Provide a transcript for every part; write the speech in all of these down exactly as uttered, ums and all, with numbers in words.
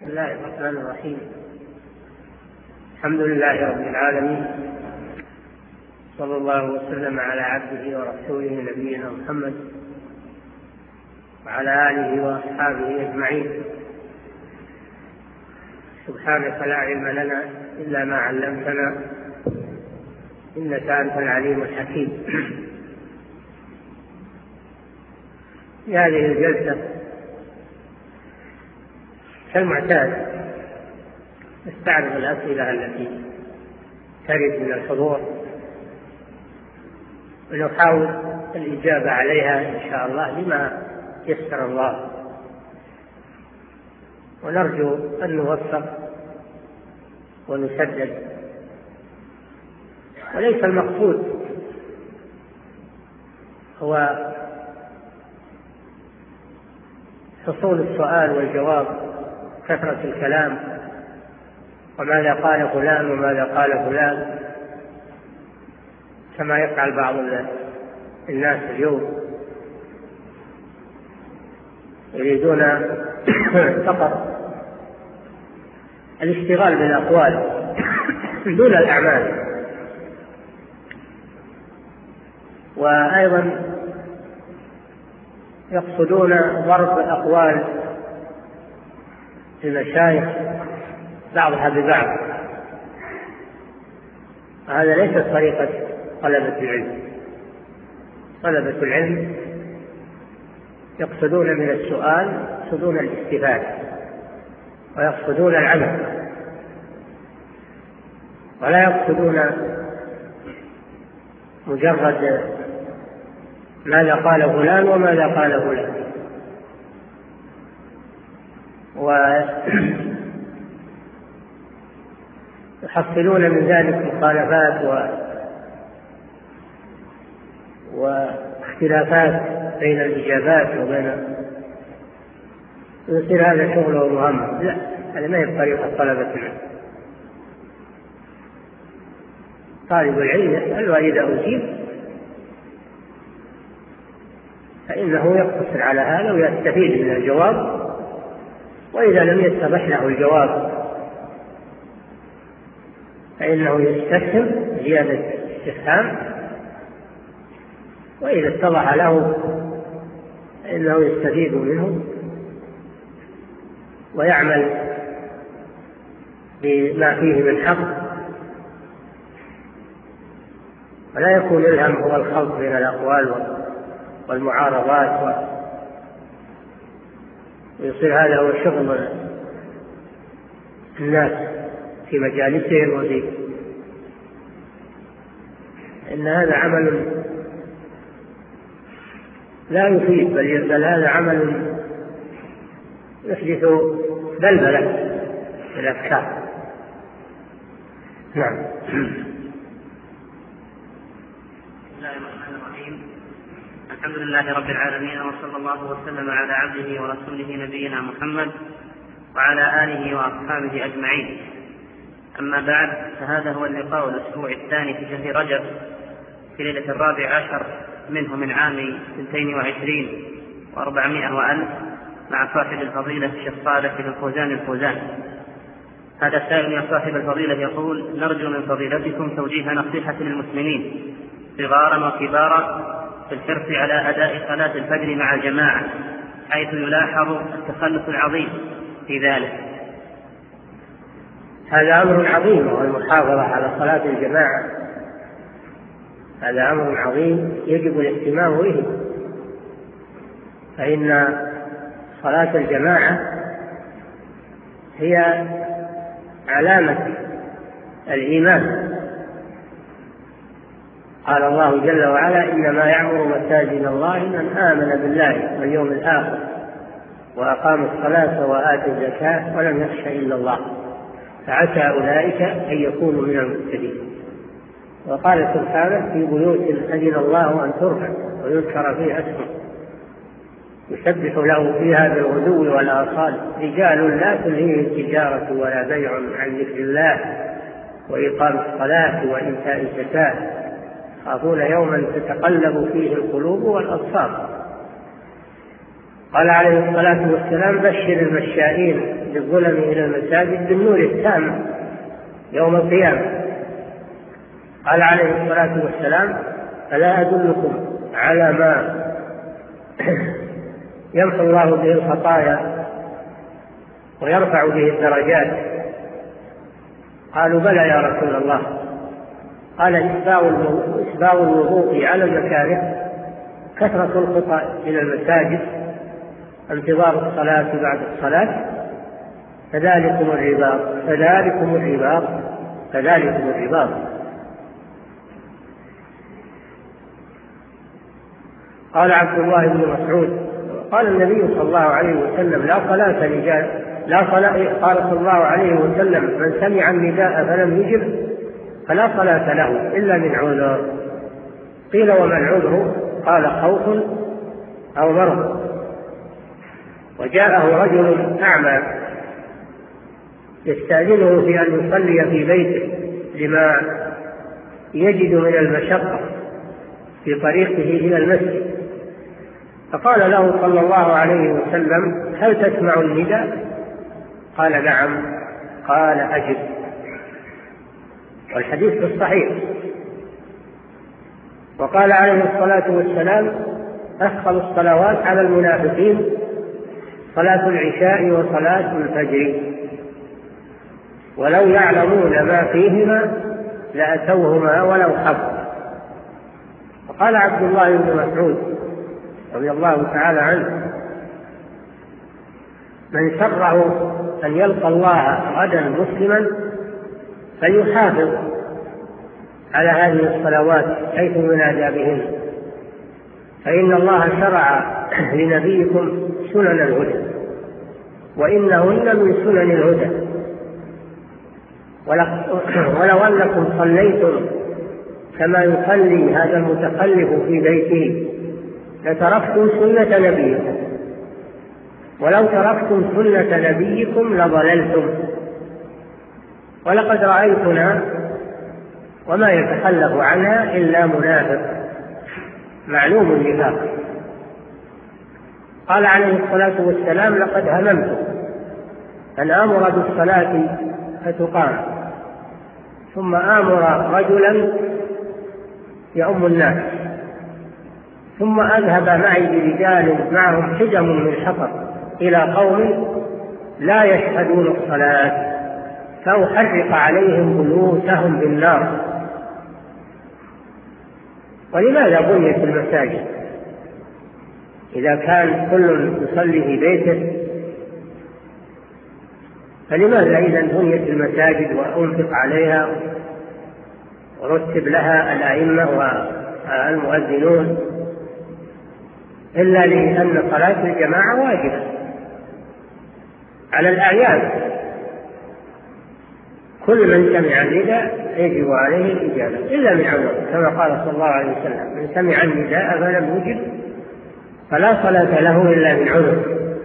بسم الله الرحمن الرحيم. الحمد لله رب العالمين، صلى الله وسلم على عبده ورسوله نبينا محمد وعلى آله وأصحابه أجمعين. سبحانك لا علم لنا إلا ما علمتنا إنك أنت العليم الحكيم. في هذه الجلسة كالمعتاد نستعرض الأسئلة التي ترد من الحضور ونحاول الإجابة عليها إن شاء الله بما يسر الله، ونرجو أن نوفق ونسدد. وليس المقصود هو حصول السؤال والجواب، كثرة الكلام وماذا قال فلان وماذا قال فلان كما يفعل بعض الناس اليوم، يريدون فقط الاشتغال بالأقوال دون الأعمال. وأيضا يقصدون ضرب أقوال المشايخ بعضها ببعض. هذا ليس طريقة طلبة العلم. طلبة العلم يقصدون من السؤال يقصدون الاستفادة ويقصدون العمل، ولا يقصدون مجرد ماذا قال فلان وماذا قال فلان. ويحصلون من ذلك مخالفات و... واختلافات بين الإجابات وبين، يصير هذا شغله مهم. لا، هذا ما هي طريقة طلبة العلم. طالب العلم يسأل، وإذا أجيب فإنه يقتصر على هذا ويستفيد من الجواب، وإذا لم يتضح له الجواب فإنه يستفهم زيادة استفهام، وإذا اتضح له فإنه يستفيد منه ويعمل بما فيه من حق، ولا يكون الهم هو الخلط بين الأقوال والمعارضات، ويصير هذا هو شغل الناس في مجالسهم وفي إن هذا عمل لا يفيد، بل, بل هذا عمل يحدث بلبلة في الأفكار. نعم. الحمد لله رب العالمين، وصلى الله وسلم على عبده ورسوله نبينا محمد وعلى آله وأصحابه أجمعين. أما بعد، فهذا هو اللقاء الأسبوع الثاني في شهر رجب في ليلة الرابع عشر منه من عام اثنتين وعشرين وأربعمائة وألف، مع صاحب الفضيلة الشيخ صالح بن فوزان الفوزان. هذا السائل يا صاحب الفضيلة يقول: نرجو من فضيلتكم توجيه نصيحة للمسلمين صغارا وكبارا في الحرص على أداء صلاة الفجر مع الجماعة، حيث يلاحظ التخلف العظيم في ذلك. هذا أمر عظيم، والمحافظة على صلاة الجماعة هذا أمر عظيم يجب الاهتمام به، فإن صلاة الجماعة هي علامة الإيمان. قال الله جل وعلا: إنما يعمر مساجد الله من آمن بالله واليوم الآخر وأقام الصلاة وآتى الزكاة ولم يخش إلا الله فعسى أولئك أن يكونوا من المهتدين. وقال سبحانه: في بيوت أذن الله أن ترفع ويذكر فيها اسمه يسبح له فيها بالغدو والآصال رجال لا تلهيهم تجارة ولا بيع عن ذكر الله وإقام الصلاة وإيتاء الزكاة يخافون يوما تتقلب فيه القلوب والأبصار. قال عليه الصلاة والسلام: بشر المشائين بالظلم إلى المساجد بالنور التام يوم القيامة. قال عليه الصلاة والسلام: ألا أدلكم على ما يمحو الله به الخطايا ويرفع به الدرجات؟ قالوا: بلى يا رسول الله. قال: إسباغ الوضوء على المكاره، كثرة الخطى إلى المساجد، انتظار الصلاة بعد الصلاة، فذلكم الرباط فذلكم الرباط فذلكم الرباط. قال عبد الله بن مسعود: قال النبي صلى الله عليه وسلم: لا صلاة لجال لا صلاة قال صلى الله عليه وسلم: من سمع النداء فلم يجب فلا صلاة له إلا من عذر. قيل: وما العذر؟ قال: خوف أو مرض. وجاءه رجل أعمى يستأذنه في أن يصلي في بيته لما يجد من المشقة في طريقه إلى المسجد، فقال له صلى الله عليه وسلم: هل تسمع النداء؟ قال: نعم. قال: أجب. والحديث في الصحيح. وقال عليه الصلاة والسلام: أثقل الصلوات على المنافقين صلاة العشاء وصلاة الفجر، ولو يعلمون ما فيهما لأتوهما ولو حب. وقال عبد الله بن مسعود رضي الله تعالى عنه: من سره أن يلقى الله غدا مسلما فليحافظ على هذه الصلوات حيث ينادى بهن، فإن الله شرع لنبيكم سنن الهدى، وإنهن من سنن الهدى، ولو أنكم صليتم كما يصلي هذا المتخلف في بيته لتركتم سنة نبيكم، ولو تركتم سنة نبيكم لضللتم. ولقد رأيتنا وما يتخلف عنها إلا منافق معلوم النفاق. قال عليه الصلاة والسلام: لقد هممت أن آمر بالصلاة فتقام، ثم آمر رجلا يؤم الناس، ثم أذهب معي برجال معهم حجم من حطب إلى قوم لا يشهدون الصلاة فأحرق عليهم بيوتهم بالنار. ولماذا بنيت المساجد إذا كان كل يصلي في بيته؟ فلماذا إذا بنيت المساجد وأنفق عليها ورتب لها الأئمة والمؤذنون إلا لأن صلاة الجماعة واجبة على الأعيان؟ كل من سمع النداء يجب عليه الإجابة إلا من عذر، كما قال صلى الله عليه وسلم: من سمع النداء فلم يجب فلا صلاة له إلا من عذر.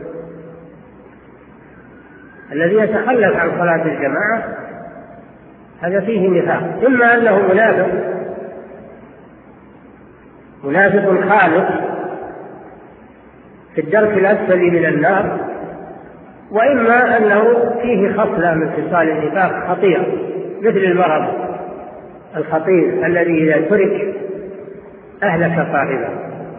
الذي يتخلف عن صلاة الجماعة هذا فيه نفاق، إما أنه منافق منافق خالص في الدرك الأسفل من النار، وإما أنه فيه خصلة من خصال النفاق خطيرة مثل المرض الخطير الذي إذا ترك أهلك صاحبه.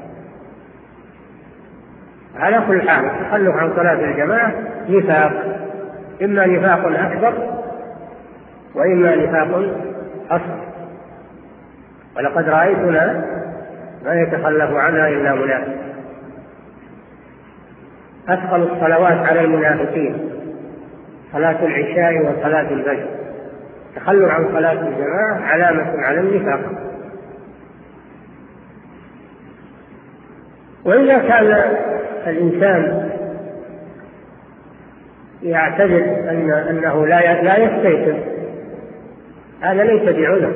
على كل حال التخلف عن صلاة الجماعة نفاق، إما نفاق أكبر وإما نفاق أصغر. ولقد رأيتنا ما يتخلف عنها إلا منافق. أثقل الصلوات على المنافقين صلاة العشاء وصلاة الفجر. تخلف عن صلاة الجماعة علامة على النفاق. وإذا كان الإنسان يعتذر أن أنه لا لا يستيقظ، هذا ليس بعذر،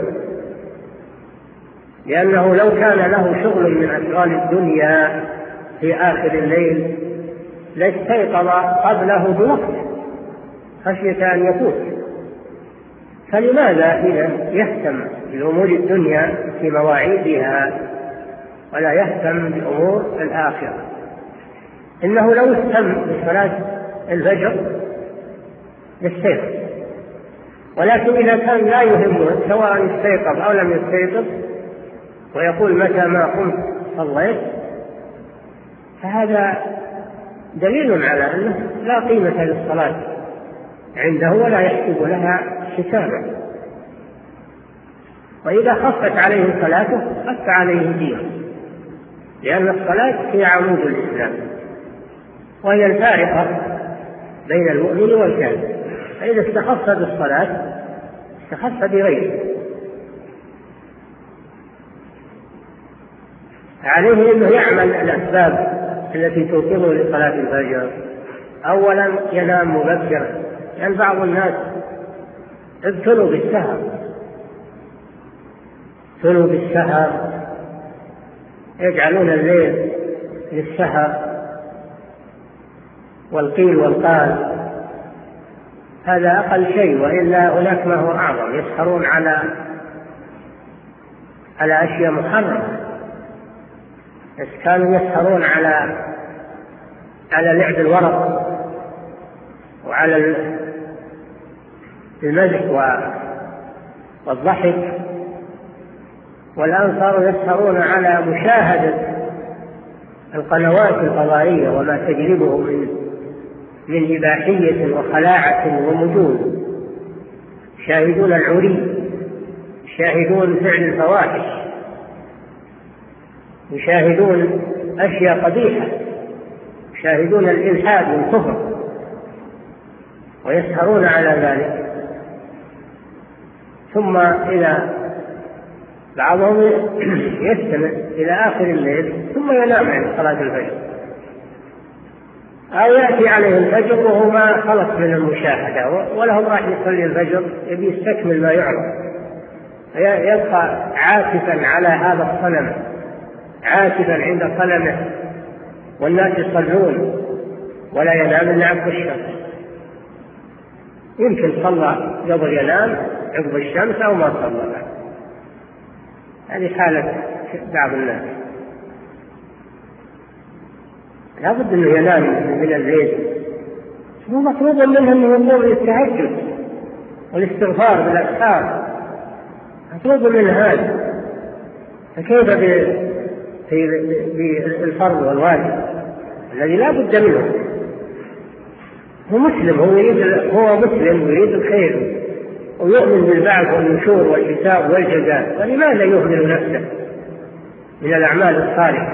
لأنه لو كان له شغل من أشغال الدنيا في آخر الليل لاستيقظ قبله بوقت خشية أن يفوت. فلماذا إذا يهتم بأمور الدنيا في مواعيدها ولا يهتم بأمور الآخرة؟ إنه لو اهتم بصلاة الفجر يستيقظ، ولكن إذا كان لا يهمه سواء استيقظ أو لم يستيقظ ويقول متى ما قمت صليت، فهذا دليل على أنه لا قيمة للصلاة عنده ولا يحسب لها حسابا. وإذا خفت عليه صلاته خف عليه دينه، لأن الصلاة هي عمود الإسلام وهي الفارقة بين المؤمن والكافر، فإذا استخف بالصلاة استخف بغيره. عليه أنه يعمل الأسباب التي توصله لصلاة الفجر. أولا ينام مبكرا، لأن بعض الناس ابتلوا بالسهر ابتلوا بالسهر يجعلون الليل للسهر والقيل والقال، هذا أقل شيء، وإلا هناك ما هو أعظم، يسهرون على على أشياء محرمة. كانوا يسهرون على على لعب الورق وعلى المزح والضحك، والآن صاروا يسهرون على مشاهدة القنوات الفضائية وما تجلبه من من إباحية وخلاعة ومجون، يشاهدون العري، يشاهدون فعل الفواحش، يشاهدون أشياء قبيحة، يشاهدون الإلحاد والكفر، ويسهرون على ذلك. ثم إذا بعضهم يستمع إلى آخر الليل ثم ينام عند صلاة الفجر، أو يأتي عليه الفجر وهو ما خلص من المشاهدة وله راح يصلي الفجر يبي يستكمل ما يعرف، يبقى عاكفا على هذا الصنم، عاكفا عند صنمه، والناس يصلون ولا ينام إلا عقب الشمس. يمكن صلى قبل ينام عقب الشمس أو ما صلى. هذه حالة بعض الناس. لا بد أنه ينام من الليل، مو مطلوب منه أنه يقوم للتهجد والاستغفار بالأسحار، مطلوب من هذا. فكيف بالفرض والواجب الذي لا بد منه؟ هو مسلم، هو يريد هو مسلم ويريد الخير ويؤمن بالبعث والنشور والحساب والجزاء، فلماذا يهمل نفسه من الأعمال الصالحة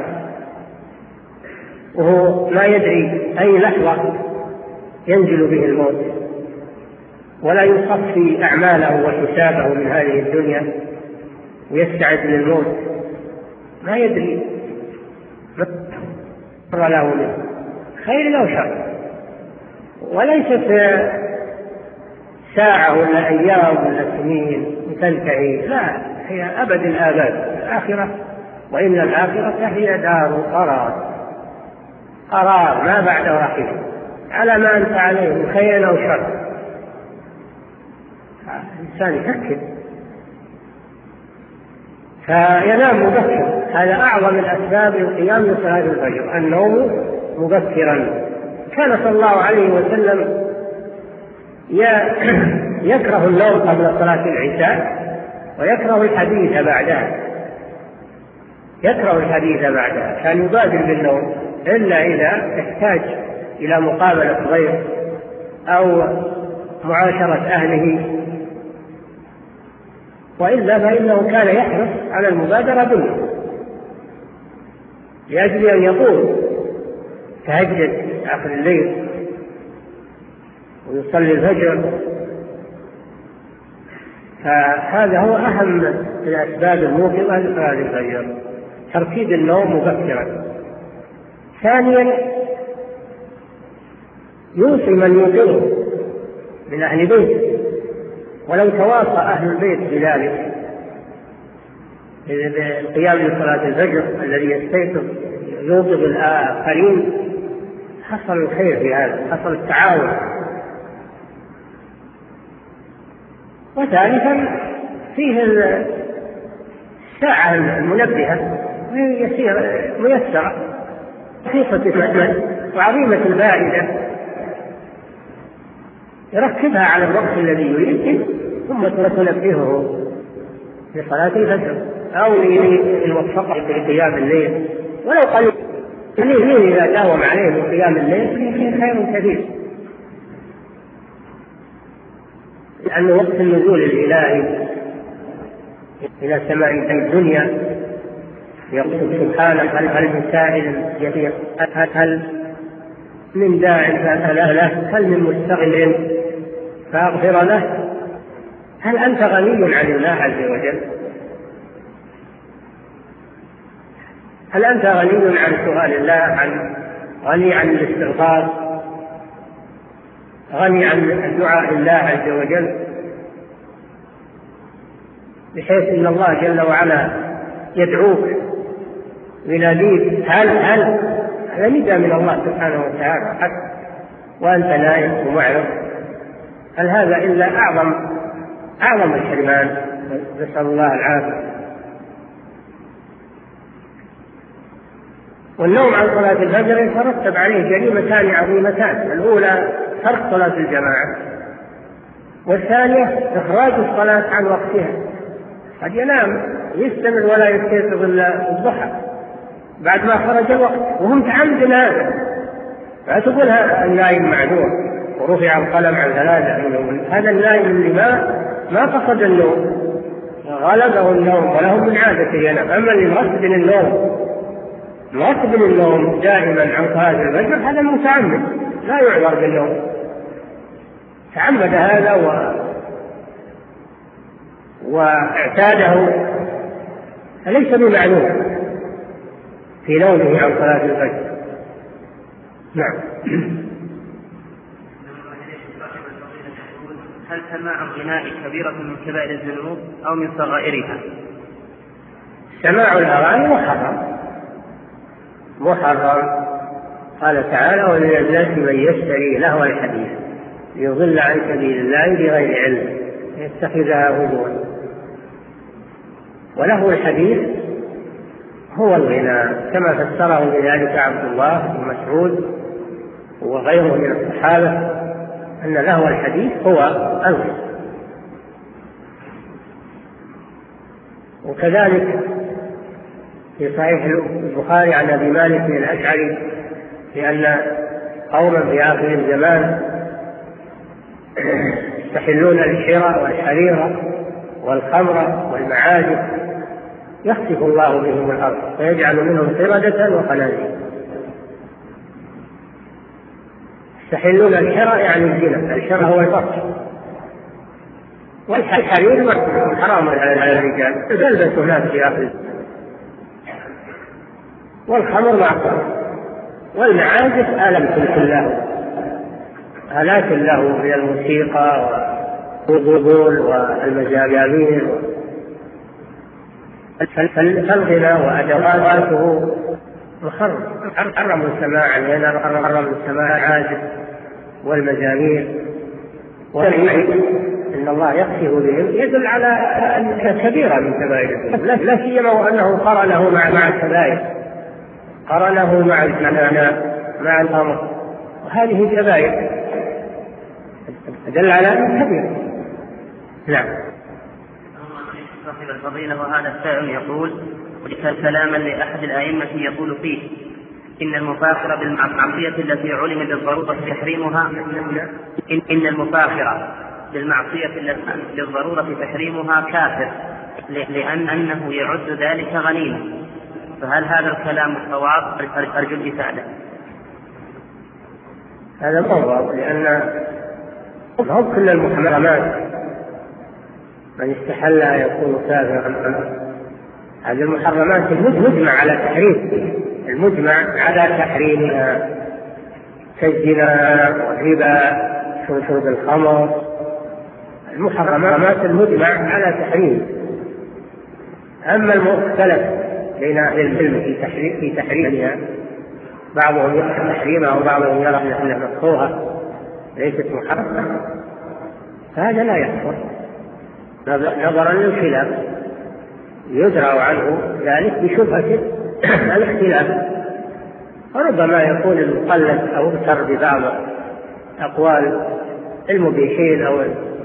وهو ما يدري أي لحظة ينزل به الموت، ولا يصفي أعماله وحسابه من هذه الدنيا ويستعد للموت؟ ما يدري مر له منه خير أو شر، وليست ساعة ولا أيام ولا سنين تنتهي، لا، هي أبد الآباد الآخرة، وإن الآخرة هي دار قرار، قرار ما بعده رحيل على ما أنت عليه من خير أو شر. الإنسان يفكر فينام مبكرا، هذا أعظم الأسباب للقيام لصلاة الفجر، النوم مبكرا. كان صلى الله عليه وسلم يكره النوم قبل صلاة العشاء ويكره الحديث بعدها، يكره الحديث بعدها، كان يبادر بالنوم إلا إذا احتاج إلى مقابلة ضيف أو معاشرة أهله، وإلا فإنه كان يحرص على المبادرة بالنوم لأجل أن يقوم تهجد آخر الليل ويصلي الفجر. فهذا هو أهم الأسباب الموجبة لصلاة الفجر، ترتيب النوم مبكرا. ثانيا يوصي من يوقظه من أهل بيته، ولو تواصى أهل البيت بذلك بالقيام لصلاة الفجر الذي يستيقظ يوقظ الآخرين حصل الخير في هذا، حصل التعاون. وثالثا فيه الساعة المنبهة يسير ميسرة رخيصة الثمن وعظيمة الفائدة يركبها على الوقت الذي يريد ثم تنبهه لصلاة الفجر أو للموفق في قيام الليل ولو قليل قليل إذا داوم عليه من قيام الليل فيه خير كثير، لأنه وقت النزول الإلهي إلى سماء الدنيا يقول سبحانه هل من سائل يطيق هل من داع فأسأل له هل من مستغفر فأغفر له هل أنت غني عن الله عز وجل؟ هل أنت غني عن سؤال الله عن غني عن الاستغفار غني عن دعاء الله عز وجل بحيث أن الله جل وعلا يدعوك يناديك هل هل هذا نداء من الله سبحانه وتعالى حتى وأنت نائم ومعرض، هل هذا إلا أعظم أعظم الحرمان؟ نسأل الله العافية. والنوم عن صلاة الفجر يترتب عليه جريمتان عظيمتان، الأولى ترك صلاة الجماعة، والثانية إخراج الصلاة عن وقتها. قد ينام يستمر ولا يستيقظ إلا الضحى بعد ما خرج الوقت وهم تعمدون هذا، فتقول هذا النائم معذور ورفع القلم عن ثلاثة منهم. هذا النائم اللي ما ما قصد النوم غلبه النوم وله من عادة ينام، أما اللي مرتب النوم مرتب النوم دائما عن صلاة الفجر هذا متعمد لا يعذر بالنوم، تعمد هذا و... واعتاده فليس بمعلوم في نومه عن صلاة الفجر. نعم. هل سماع الغناء كبيرة من كبائر الذنوب أو من صغائرها؟ سماع الأغاني محرم محرم قال تعالى ومن الناس من يشتري لهو الحديث ليضل عن سبيل الله بغير علم يتخذها هزوا. ولهو الحديث هو الغناء كما فسره بذلك عبد الله بن مسعود وغيره من الصحابة أن لهو الحديث هو الغناء. وكذلك في صحيح البخاري عن أبي مالك الأشعري لأن قوما في آخر الزمان يستحلون الحرى والحريرة والخمر والمعازف يخسف الله بهم الأرض فيجعل منهم قردة وخنازير. يستحلون الحرى يعني الزنا، الحرى هو الفقر، والحرير حرام على الرجال تلبس هناك في آخر الزمان، والخمر معصر، والمعازف آلة له آلات له من الموسيقى والغبول والمزامير. فالغنى وأدواته محرم حرم السماع لأن حرم السماع العازف والمزامير والعيد إن الله يخسف بهم يدل على أن كبيرة من كبائر لا سيما وأنه قرنه مع مع الكبائر قرنه مع الزنا مع الأمر وهذه كبائر دل على أنه كبير. نعم. صاحب الفضيلة وهذا السائل يقول وذكر كلاما لأحد الأئمة يقول فيه إن المفاخر بالمعصية التي علم بالضرورة تحريمها إن, إن المفاخر بالمعصية التي بالضرورة تحريمها كافر لأن أنه يعد ذلك غنيمة، فهل هذا الكلام الصواب؟ أرجو الإفادة. هذا صواب لأن هم كل المحرمات من استحلها يكون كافرا. هذه المحرمات المجمع على تحريم المجمع على تحريمها كالزنا والربا شرب الخمر، المحرمات المجمع على تحريم. أما المختلف بين أهل العلم في تحريم في تحريمها بعضهم يرى تحريمها وبعضهم يرى أنها مكروهة ليست محرمة فهذا لا يحصل نظرا للخلاف يدرى عنه ذلك بشبهة الاختلاف. وربما يكون المقلد أو اغتر ببعض أقوال المبيحين أو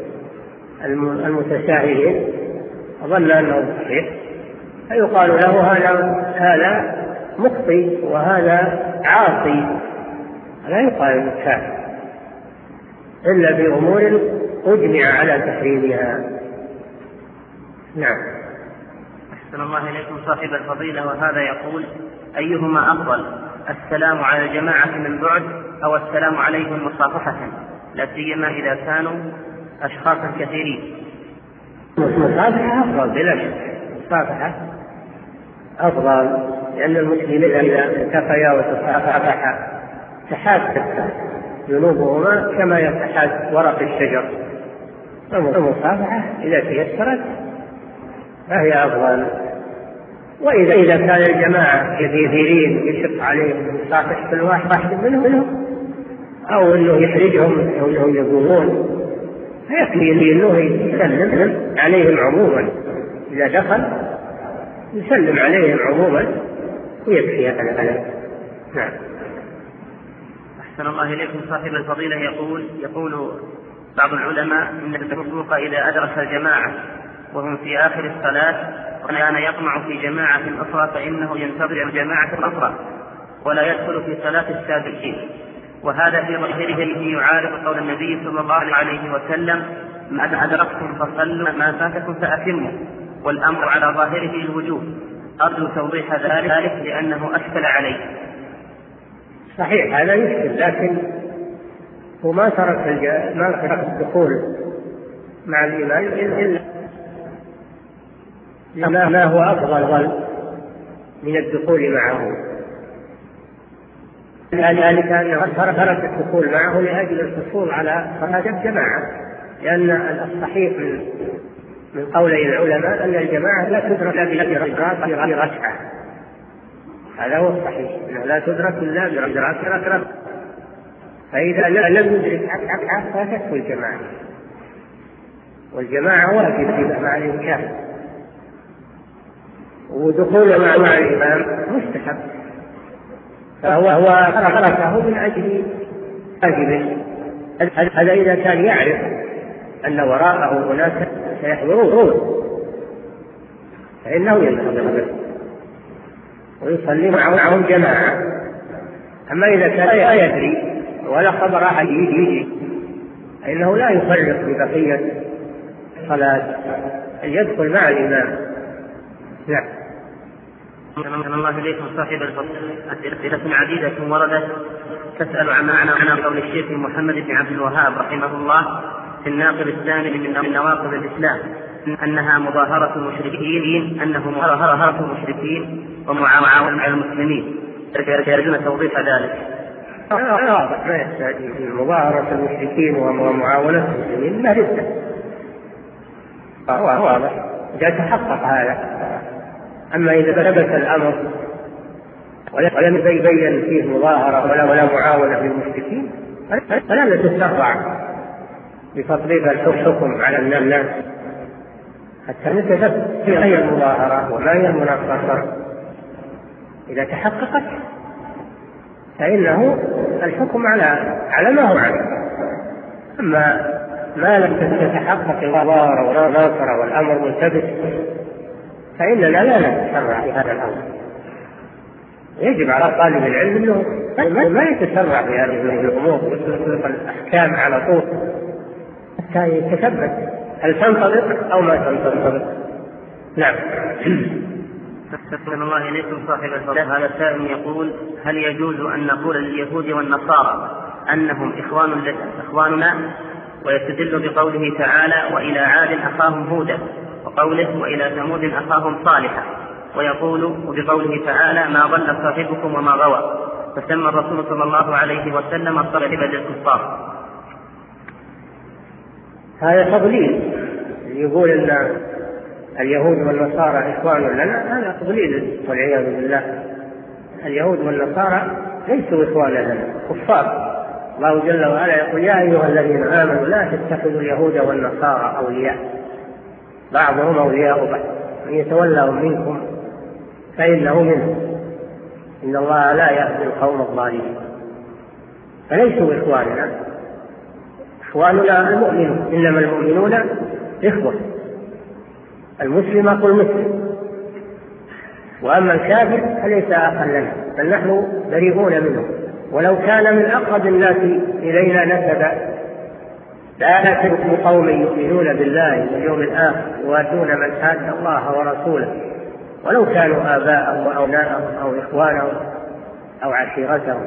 المتساهلين ظن أنه صحيح، فيقال له هذا هذا مخطئ وهذا عاصي، لا يقال انه كافر إلا بأمور أجمع على تحريمها. نعم. أحسن الله إليكم صاحب الفضيلة، وهذا يقول: أيهما أفضل، السلام على الجماعة من بعد أو السلام عليهم مصافحة، لا سيما إذا كانوا أشخاصا كثيرين؟ المصافحة أفضل بلا شك، المصافحة أفضل، لأن المسلمين إذا التقيا وتصافحا تحاد ذنوبهما كما يتحاد ورق الشجر، المصافحة إذا تيسرت فهي أفضل. وإذا إذا كان الجماعة كثيرين يشق عليهم يصافح كل واحد منهم أو أنه يحرجهم أو أنهم يقومون، فيكفي أنه يسلم عليهم عموما، إذا دخل يسلم عليهم عموما ويكفي هذا. نعم. أحسن الله إليكم صاحب الفضيلة، يقول يقول بعض العلماء إن الفروق إذا أدرك الجماعة وهم في آخر الصلاة وكان يطمع في جماعة أخرى فإنه ينتظر الجماعة الأخرى ولا يدخل في صلاة السابقين، وهذا في ظاهره يعارض قول النبي صلى الله عليه وسلم: ما أدركتم فصلوا ما فاتكم فأتموا، والأمر على ظاهره الوجوب. أرجو توضيح ذلك لأنه أشكل عليه. صحيح هذا يشكل، لكن هو ما ترك ما ترك الدخول مع الإمام إلا لما ما هو أفضل من الدخول معه، ذلك أنه ترك الدخول معه لأجل الحصول على صلاة الجماعة، لأن الصحيح من قولي العلماء أن الجماعة لا تدرك إلا بركعة ركعة، هذا هو الصحيح، أنه لا تدرك إلا بإدراك ركعة، فإذا لم يدرك ركعة فاتته الجماعة، والجماعة واجب مع الإمكان، ودخوله مع الإمام مستحب، فهو هو تركه من أجل واجب. هذا إذا كان يعرف أن وراءه أناس سيحضرون فإنه ينتظر ويصلي معهم جماعة. أما إذا كان لا يدري ولا خبر أحد يجي فإنه لا يفرق ببقية الصلاة، يدخل مع الإمام. نعم. أحسن الله إليكم صاحب الفضل، أسئلة عديدة وردت تسأل عن معنى قول الشيخ محمد بن عبد الوهاب رحمه الله في الناقض الثاني من نواقض الإسلام أنها مظاهرة المشركين، أنه مظاهرة المشركين ومعاونة على المسلمين، يرجون توضيح ذلك. واضح ما يحتاج مظاهرة المشركين ومعاونة المسلمين ما ردة، هو واضح إذا تحقق هذا. أما إذا ثبت الأمر ولم يبين فيه مظاهرة ولا ولا معاونة للمشركين فلا تتسرع بتطبيق الحكم على الناس حتى نتثبت في أي المظاهرة وما هي المناقصة. إذا تحققت فإنه الحكم على على ما هو عليه. أما ما لم تتحقق المظاهرة ولا المناصرة والأمر ملتبس فإننا لا نتسرع في هذا الأمر. يجب على طالب العلم أنه ما يتسرع في هذه الأمور ويطلق الأحكام على طول حتى يتثبت هل تنطبق أو ما تنطبق. نعم. أحسن الله إليكم صاحب الفضل، هذا سائل يقول: هل يجوز أن نقول لليهود والنصارى أنهم إخوان إخواننا، ويستدل بقوله تعالى: وإلى عاد أخاهم هودا، وقوله: وإلى ثمود أخاهم صالحا، ويقول وبقوله تعالى: ما ضل صاحبكم وما غوى، فسمى الرسول صلى الله عليه وسلم صاحبا للكفار. هذا تضليل، يقول أن اليهود والنصارى إخوان لنا، هذا تضليل والعياذ بالله. اليهود والنصارى ليسوا إخوان لنا، كفار. الله جل وعلا يقول: يا أيها الذين آمنوا لا تتخذوا اليهود والنصارى أولياء بعضهم أولياء بعض، من يتولهم منكم فإنه منهم. إن الله لا يهدي القوم الظالمين. فليسوا إخواننا، إخواننا المؤمنون، إنما المؤمنون إخوة، المسلم أخو المسلم، وأما الكافر فليس أخا لنا، بل نحن بريئون منه، ولو كان من أقرب الناس إلينا نسبا. لا تجد قوم يؤمنون بالله واليوم الآخر يوادون من حاد الله ورسوله ولو كانوا آباءهم وأبناءهم أو إخوانهم أو عشيرتهم.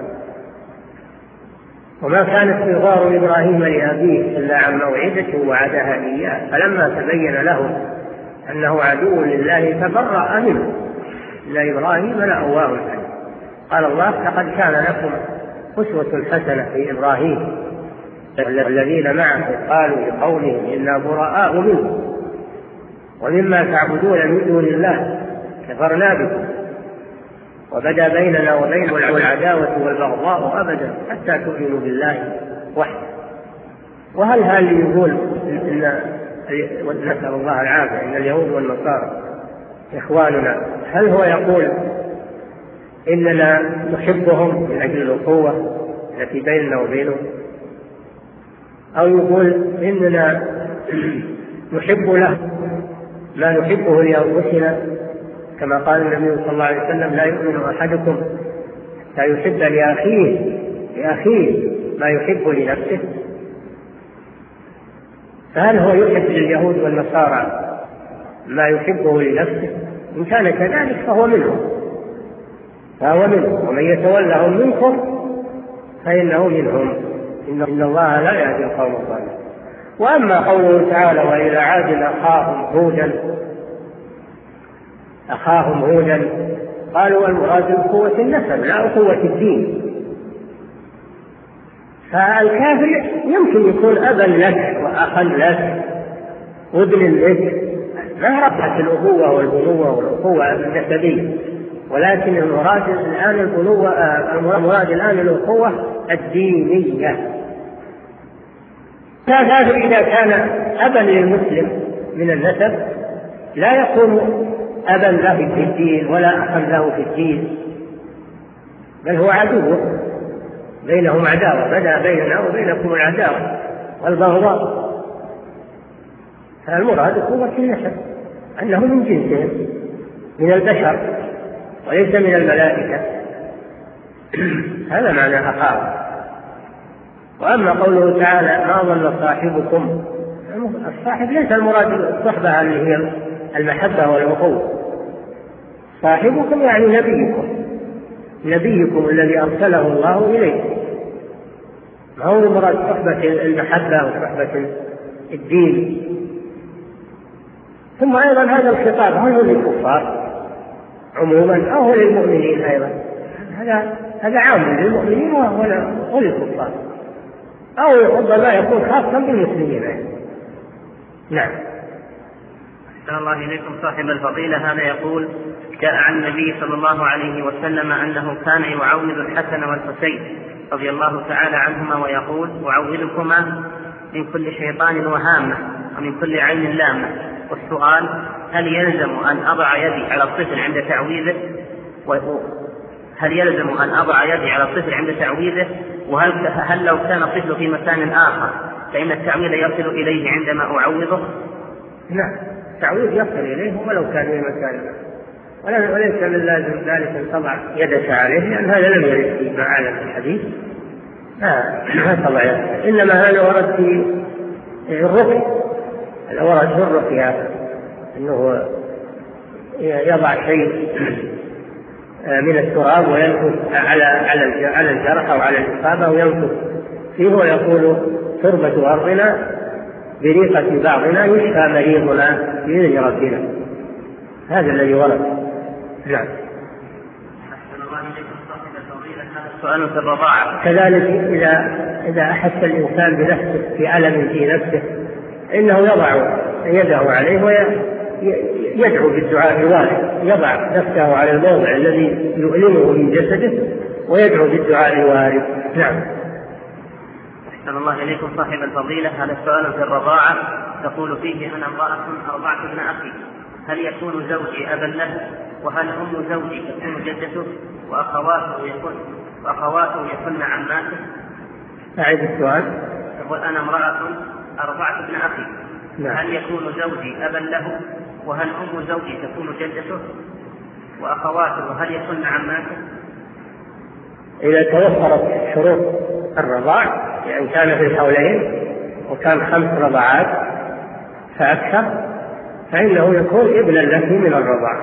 وما كانت إغار إبراهيم لأبيه إلا عن موعدة وعدها إياه، فلما تبين له أنه عدو لله تبرأ منه، إن إبراهيم لأواه حليم. قال الله: لقد كان لكم أسوة حسنة في إبراهيم الذين معه قالوا لقومهم إنا براء منكم ومما تعبدون من دون الله كفرنا بكم وبدا بيننا وبينكم العداوة والبغضاء أبدا حتى تؤمنوا بالله وحده. وهل هل يقول إن نسأل الله العافية إن اليهود والنصارى إخواننا، هل هو يقول إننا نحبهم من أجل الأخوة التي بيننا وبينهم، أو يقول إننا نحب له ما نحبه لأنفسنا، كما قال النبي صلى الله عليه وسلم: لا يؤمن أحدكم حتى يحب لأخيه لأخيه ما يحب لنفسه. فهل هو يحب لليهود والنصارى ما يحبه لنفسه؟ إن كان كذلك فهو منهم فهو منهم ومن يتولهم منكم فإنه منهم، إن الله لا يهدي القوم الظالمين. وأما قوله تعالى: وإلى عاد أخاهم هودا أخاهم هودا قالوا المراد بقوة النسب لا قوة الدين. فالكافر يمكن يكون أبا لك وأخا لك وابن لك، ما ربحت الأبوة والبنوة والأخوة النسبية، ولكن المراد الآن البنوة، المراد الآن الأخوة الدينية. الكافر إذا كان أبا للمسلم من النسب لا يكون أبا له في الدين ولا أخا له في الدين، بل هو عدو، بينهم عداوة، بدأ بيننا وبينكم العداوة والبغضاء. فالمراد قوة النسب أنه من جنسهم من البشر وليس من الملائكة. هذا معنى أخاه. وأما قوله تعالى: ما ضل صاحبكم، الصاحب ليس المراد الصحبة اللي هي المحبة والعقوبة، صاحبكم يعني نبيكم، نبيكم الذي أرسله الله إليكم، ما هو المراد صحبة المحبة وصحبة الدين. ثم أيضا هذا الخطاب هل هو للكفار عموما أو هو للمؤمنين أيضا؟ هذا هذا عام للمؤمنين وللكفار، أو ربما يكون خاصا بالمسلمين أيضا. نعم. أحسن الله إليكم صاحب الفضيلة. هذا يقول: جاء عن النبي صلى الله عليه وسلم أنه كان يعوذ الحسن والحسين رضي الله تعالى عنهما ويقول: أعوذكما من كل شيطان وهامة ومن كل عين لامة. والسؤال: هل يلزم أن أضع يدي على الطفل عند تعويذه؟ هل يلزم أن أضع يدي على الطفل عند تعويذه؟ وهل هل لو كان الطفل في مكان آخر فإن التعويذ يصل إليه عندما أعوذه؟ نعم، التعويذ يصل إليه ولو كان في مكان، وليس من لازم ذلك أن تضع يدك عليه، لأن هذا لم يرد في معاني الحديث. ما تضع يدك، إنما هذا ورد في الرقية، ورد في الرقية أنه يضع شيء من التراب وينكت على على على الجرح أو على الإصابة وينكت فيه ويقول: تربة أرضنا بريقة بعضنا يشفى مريضنا بإذن ربنا. هذا الذي ورد. نعم. سؤال في الرضاعة. كذلك إذا إذا أحس الإنسان بنفسه في ألم في نفسه إنه يضع يده عليه ويدعو بالدعاء الوارد، يضع نفسه على الموضع الذي يؤلمه من جسده ويدعو بالدعاء الوارد. نعم. أحسن الله إليكم صاحب الفضيلة. هذا السؤال في الرضاعة، تقول فيه: أنا امرأة أرضعت ابن أخي هل يكون زوجي أبا له؟ وهل أم زوجي تكون جدته؟ وأخواته يكون وأخواته يكون عماته؟ أعيد السؤال. يقول أنا امرأة أرضعت ابن أخي. نعم. هل يكون زوجي أبا له؟ وهل أم زوجي تكون جدته؟ وأخواته هل يكون عماته؟ إذا توفرت شروط الرضاع، يعني كان في الحولين وكان خمس رضعات فأكثر، فإنه يكون ابنا لك من الرضاع،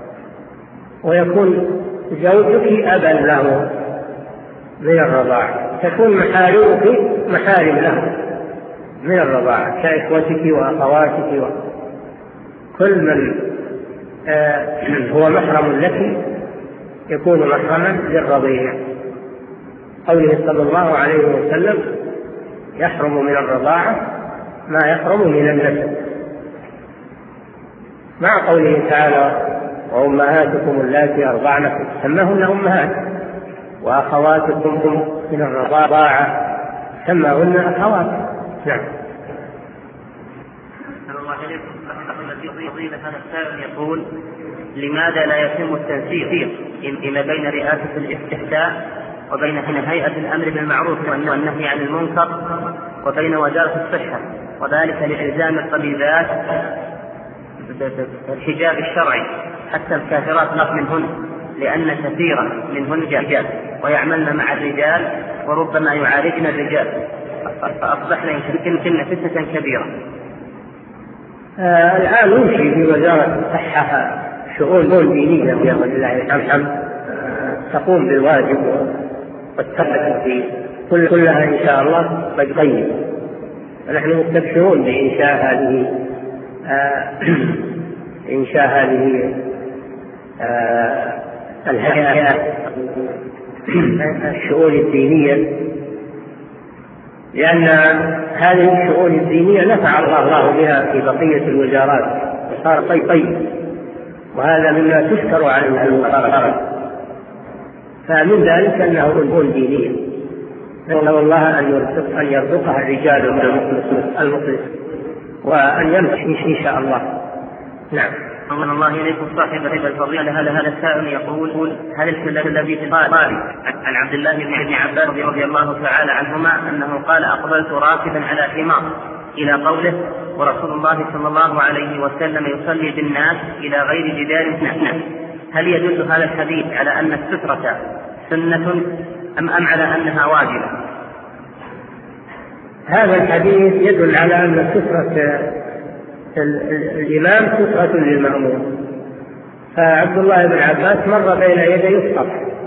ويكون زوجك أبا له من الرضاع، تكون محارمك محارم له من الرضاعة كإخوتك وأخواتك وكل من آه هو محرم لك يكون محرما للرضيع. قوله صلى الله عليه وسلم يحرم من الرضاعة ما يحرم من النسب، مع قوله تعالى وأمهاتكم اللاتي أرضعنكم سماهن أمهات، وأخواتكم من الرضاعة سماهن أخوات. نعم. هذا السائل يقول لماذا لا يتم التنسيق إما بين رئاسة الاستفتاء وبين هيئة الأمر بالمعروف والنهي عن المنكر وبين وزارة الصحة، وذلك لإلزام الطبيبات بالحجاب الشرعي حتى الكافرات لا منهن، لأن كثيرا منهن جاهلات ويعملن مع الرجال وربما يعالجن الرجال، فأصبحنا يمكن فتنة كبيرة. آه الآن يمشي في وزارة الصحة شؤون دينية ولله الحمد تقوم بالواجب والتقدم في كل كلها إن شاء الله طيب، ونحن مستبشرون بإنشاء هذه آه إنشاء هذه آه الهيئة الشؤون الدينية، لأن هذه الشؤون الدينية نفع الله بها في بقية الوزارات وصار طيب طيب، وهذا مما تشكر عليه الوزارات، فمن ذلك أنه شؤون دينية نسأل الله أن يرزق أن يرزقها الرجال من المخلص وأن يمشي إن شاء الله. نعم. أمن الله إليكم صاحب الفضيلة. هذا هذا السائل يقول هل الذي في البخاري عن عبد الله بن عباس رضي الله تعالى عنهما أنه قال أقبلت راكبا على حمار إلى قوله ورسول الله صلى الله عليه وسلم يصلي بالناس إلى غير جدار نحن، هل يدل هذا الحديث على أن السترة سنة أم أم على أنها واجبة؟ هذا الحديث يدل على أن سترة الإمام سترة للمأموم، فعبد الله بن عباس مر بين يدي الصف،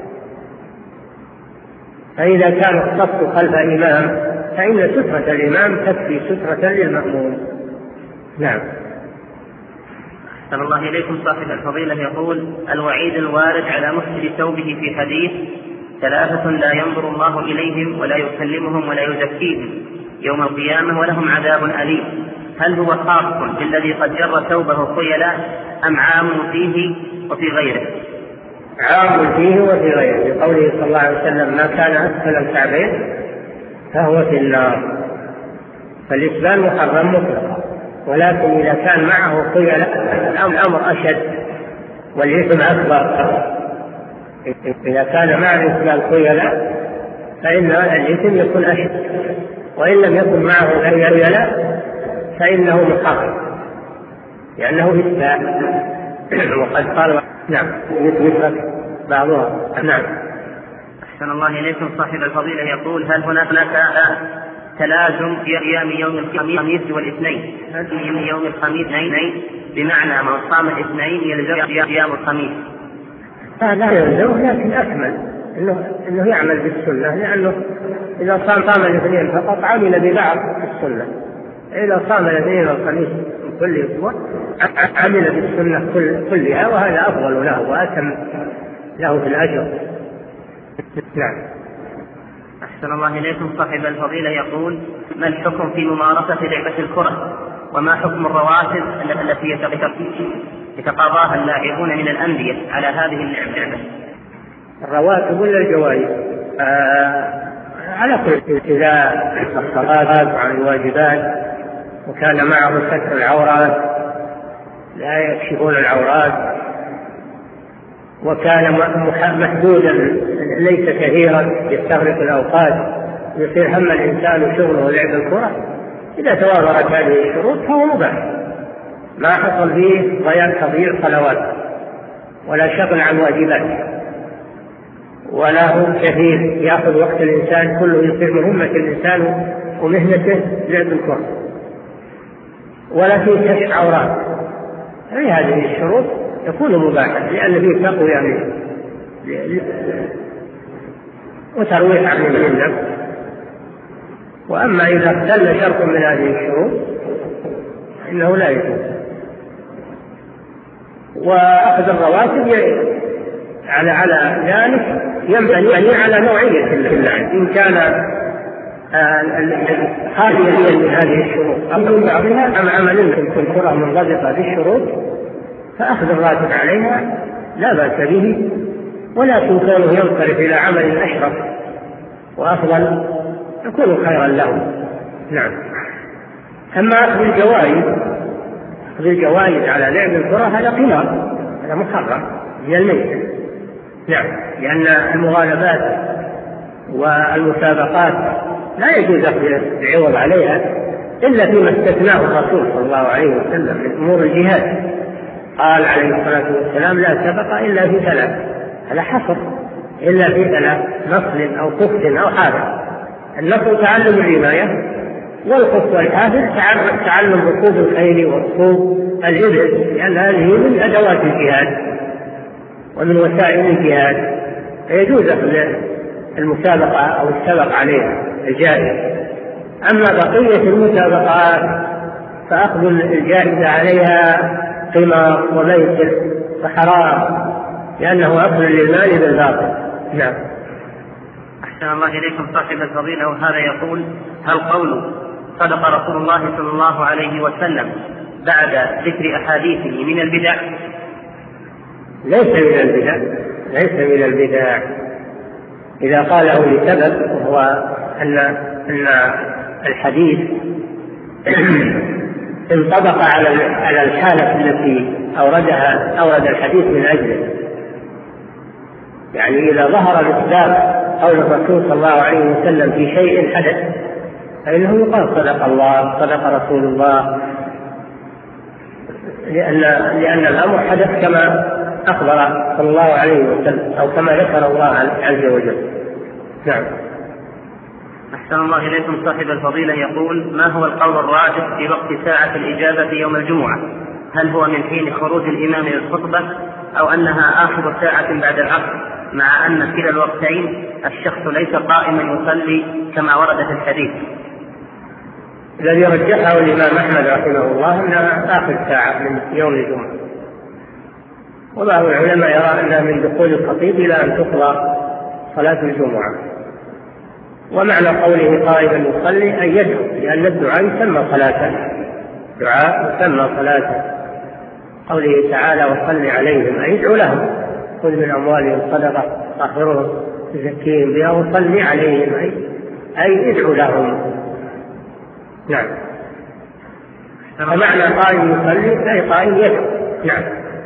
فإذا كان الصف خلف الإمام فإن سترة الإمام تكفي سترة للمأموم. نعم. صلى الله إليكم صاحب الفضيلة يقول الوعيد الوارد على مفسد ثوبه في حديث ثلاثة لا ينظر الله إليهم ولا يكلمهم ولا يزكيهم يوم القيامة ولهم عذاب أليم، هل هو خاص بالذي قد جر ثوبه خيلا أم عام فيه وفي غيره؟ عام فيه وفي غيره، لقوله صلى الله عليه وسلم ما كان أسفل الكعبين فهو في النار، فالإسلام محرم مطلقا، ولكن إذا كان معه خيلا الأمر أشد والإثم أكبر. إذا كان مع الإسلام خيلا فإن الإثم يكون أشد، وإن لم يكن معه خيلا فإنه محرم لأنه إثم. وقد قال نعم يترك بعضها. نعم. أحسن الله إليكم صاحب الفضيلة يقول هل هناك تلازم في أيام يوم الخميس والاثنين؟ يوم الخميس اثنين بمعنى من صام الاثنين يلزم أيام الخميس؟ لا يلزم، لكن أكمل إنه إنه يعمل بالسنة، لأنه إذا صام صام الاثنين فقط عمل ببعض السنة، إذا صام الاثنين والخميس من كل أسبوع عمل بالسنة كل كلها، وهذا أفضل له وأتم له في الأجر. نعم. أحسن الله إليكم صاحب الفضيلة يقول ما الحكم في ممارسة لعبة الكرة، وما حكم الرواتب التي يتقاضاها اللاعبون من الأندية على هذه اللعبة؟ الرواتب ولا الجوائز؟ آه على كل، إذا الصلاة عن الواجبات وكان معه ستر العورات لا يكشفون العورات، وكان محدودا ليس كثيرا يستغرق الأوقات، يصير هم الإنسان شغله ولعب الكرة. إذا توافرت هذه الشروط فهو مباح، ما حصل فيه ضياع تضييع صلوات ولا شغل عن واجبات، ولا هو كثير يأخذ وقت الإنسان كله، يصير مهمة الإنسان ومهنته لعب الكرة، ولا فيه كشف عورات. أي هذه الشروط يكون مباحا لأن فيه تقوية منه وترويح عن النفس. وأما إذا اختل شرط من هذه الشروط فإنه لا يجوز. وأخذ الرواتب على على ذلك ينبني على نوعية اللعب، إن كان خاليا من هذه الشروط أو من بعضها أم عمل في الكرة منضبطة بالشروط فأخذ الراتب عليها لا بأس به، ولكن كونه ينصرف إلى عمل أشرف وأفضل يكون خيرا له. نعم. أما أخذ الجوائز أخذ الجوائز على لعب الكرة هذا قمار، هذا محرم من الميسر. نعم، لأن المغالبات والمسابقات لا يجوز أخذ العوض عليها إلا فيما استثناه الرسول صلى الله عليه وسلم من أمور الجهاد. قال عليه الصلاة والسلام لا سبق إلا في ثلاث، هذا حصر، إلا في ثلاث: نصل أو خف أو حافظ. النصل تعلم الرماية، والخف والحافظ تعلم ركوب الخيل وركوب الإبل، لأن هذه من أدوات الجهاد ومن وسائل الجهاد، فيجوز أخذ المسابقة أو السبق عليها الجائزة. أما بقية المسابقات فأخذ الجائزة عليها قمار وميسر وحرام، لأنه أخذ للمال بالباطل. نعم. أحسن الله إليكم صاحب الفضيلة، وهذا يقول: هل قول صدق رسول الله صلى الله عليه وسلم بعد ذكر أحاديثه من البدع؟ ليس من البدع، ليس من البدع إذا قاله لسبب، وهو أن أن الحديث انطبق على على الحالة التي أوردها أورد الحديث من أجله. يعني إذا ظهر الإصداق قول الرسول صلى الله عليه وسلم في شيء حدث فإنه يقال صدق الله، صدق رسول الله، لأن لأن الأمر حدث كما أخبر صلى الله عليه وسلم أو كما ذكر الله عز وجل. نعم. أحسن الله إليكم صاحب الفضيلة يقول: ما هو القول الراجح في وقت ساعة الإجابة في يوم الجمعة؟ هل هو من حين خروج الإمام للخطبة أو أنها آخر ساعة بعد العصر، مع أن كلا الوقتين الشخص ليس قائما يصلي كما ورد في الحديث؟ الذي رجحه الإمام أحمد رحمه الله أنها آخر ساعة من يوم الجمعة، وبعض العلماء يرى أنها من دخول الخطيب إلى أن تقضى صلاة الجمعة. ومعنى قوله قائما يصلي أن يدعو، لأن الدعاء يسمى صلاة، دعاء يسمى صلاة. قوله تعالى: وصل عليهم، أي ادعو لهم، خذ من أموالهم صدقة طهرهم تزكيهم بها، وصل عليهم أي أي ادعو لهم. نعم. فمعنى قائم يصلي أي قائم يدعو. نعم.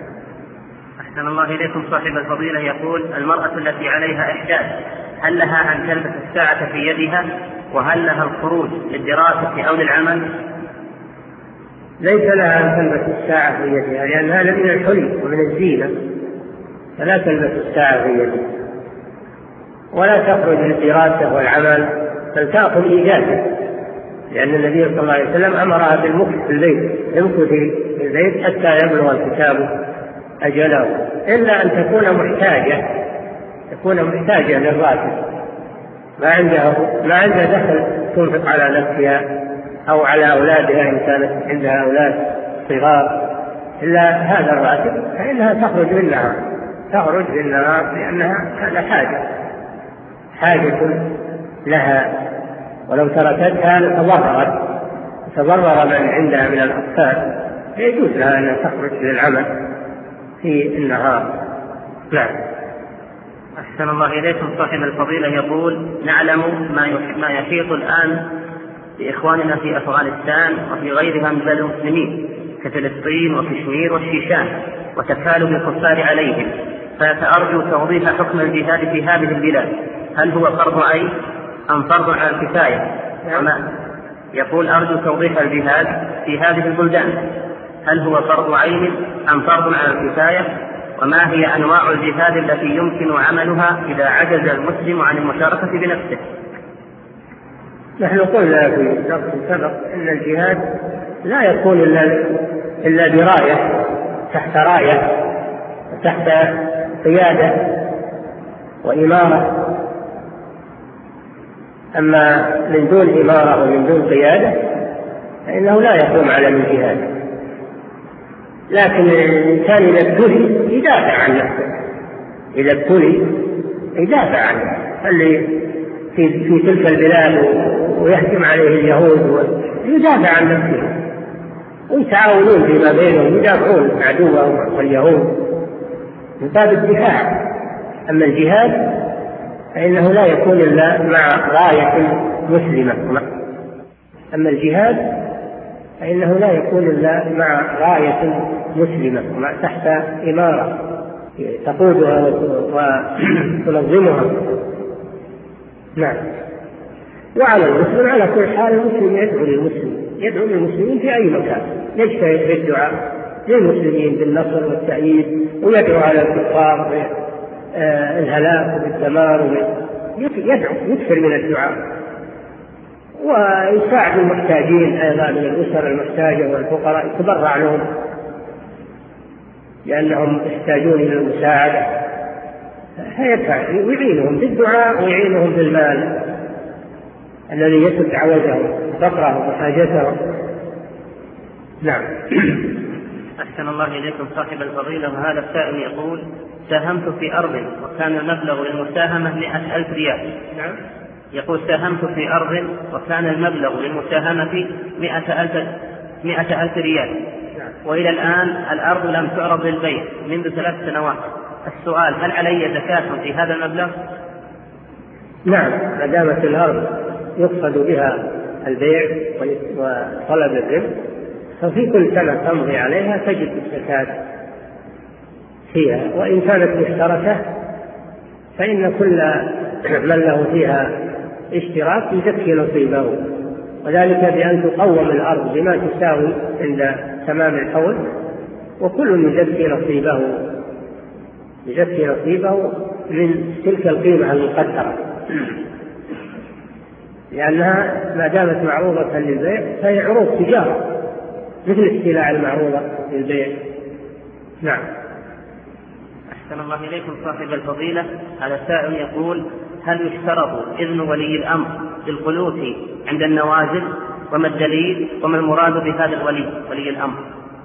أحسن الله إليكم صاحب الفضيلة يقول: المرأة التي عليها إحداث هل لها أن تلبس الساعة في يدها؟ وهل لها الخروج للدراسة أو للعمل؟ ليس لها أن تلبس الساعة في يدها، لأن هذا من الحلي ومن الزينة، فلا تلبس الساعة في يدها، ولا تخرج للدراسة والعمل، بل تأخذ إجازة، لأن النبي صلى الله عليه وسلم أمرها بالمكث في البيت، امكث في البيت حتى يبلغ الكتاب أجله، إلا أن تكون محتاجة تكون محتاجة للراتب، ما عندها ما عندها دخل تنفق على نفسها أو على أولادها إن كانت عندها أولاد صغار، إلا هذا الراتب، فإنها تخرج بالنهار تخرج بالنهار لأنها هذا حاجة حاجة لها، ولو تركتها لتضررت تضرر من عندها من الأطفال، فيجوز لها أن تخرج للعمل في النهار. نعم. أحسن الله إليكم صاحب الفضيلة يقول: نعلم ما يحيط الآن بإخواننا في أفغانستان وفي غيرها من بلاد المسلمين كفلسطين وكشمير والشيشان وتكالب الكفار عليهم، فأرجو توضيح حكم الجهاد في هذه البلاد، هل هو فرض عين أم فرض على الكفاية؟ وما يقول أرجو توضيح الجهاد في هذه البلدان، هل هو فرض عين أم فرض على الكفاية؟ وما هي أنواع الجهاد التي يمكن عملها إذا عجز المسلم عن المشاركة بنفسه؟ نحن قلنا في درس سبق أن الجهاد لا يكون إلا إلا براية، تحت راية، تحت قيادة وإمارة. أما من دون إمارة ومن دون قيادة فإنه لا يقوم على الجهاد. لكن الإنسان إذا ابتلي يدافع عن نفسه، إذا ابتلي يدافع عن نفسه، اللي في, في تلك البلاد ويهجم عليه اليهود يدافع عن نفسه، ويتعاونون فيما بينهم يدافعون عدوهم واليهود من باب الدفاع. أما الجهاد فإنه لا يكون إلا مع راية مسلمة. أما الجهاد فإنه لا يكون إلا مع راية مسلمة مع تحت إمارة تقودها وتنظمها. نعم. وعلى المسلم على كل حال المسلم يدعو للمسلم، يدعو للمسلمين في أي مكان، يجتهد في الدعاء للمسلمين بالنصر والتأييد، ويدعو على الكفار بالهلاك وبالدمار، يدعو يكثر من الدعاء، ويساعد المحتاجين أيضا من الأسر المحتاجة والفقراء، يتبرع لهم لأنهم يحتاجون إلى المساعدة، فيدفع ويعينهم بالدعاء ويعينهم بالمال الذي يسد عوزهم فقرهم وحاجتهم. نعم. أحسن الله إليكم صاحب الفضيلة. وهذا السائل يقول: ساهمت في أرض وكان المبلغ للمساهمة مئة ألف ريال. نعم. يقول: ساهمت في أرض وكان المبلغ للمساهمة مئة ألف مئة ألف ريال. نعم. وإلى الآن الأرض لم تعرض للبيع منذ ثلاث سنوات. السؤال: هل علي زكاة في هذا المبلغ؟ نعم، ما دامت الأرض يقصد بها البيع وطلب الربح ففي كل سنة تمضي عليها تجد الزكاة فيها، وإن كانت مشتركة فإن كل من له فيها اشتراك يزكي نصيبه، وذلك بأن تقوم الأرض بما تساوي عند تمام الحول، وكل يزكي نصيبه يزكي نصيبه من تلك القيمة المقدرة، لأنها ما دامت معروضة للبيع فهي عروض تجارة مثل السلع المعروضة للبيع. نعم. أحسن الله إليكم صاحب الفضيلة. هذا سائل يقول: هل يشترط إذن ولي الأمر بالقنوت عند النوازل؟ وما الدليل وما المراد بهذا الولي ولي الأمر؟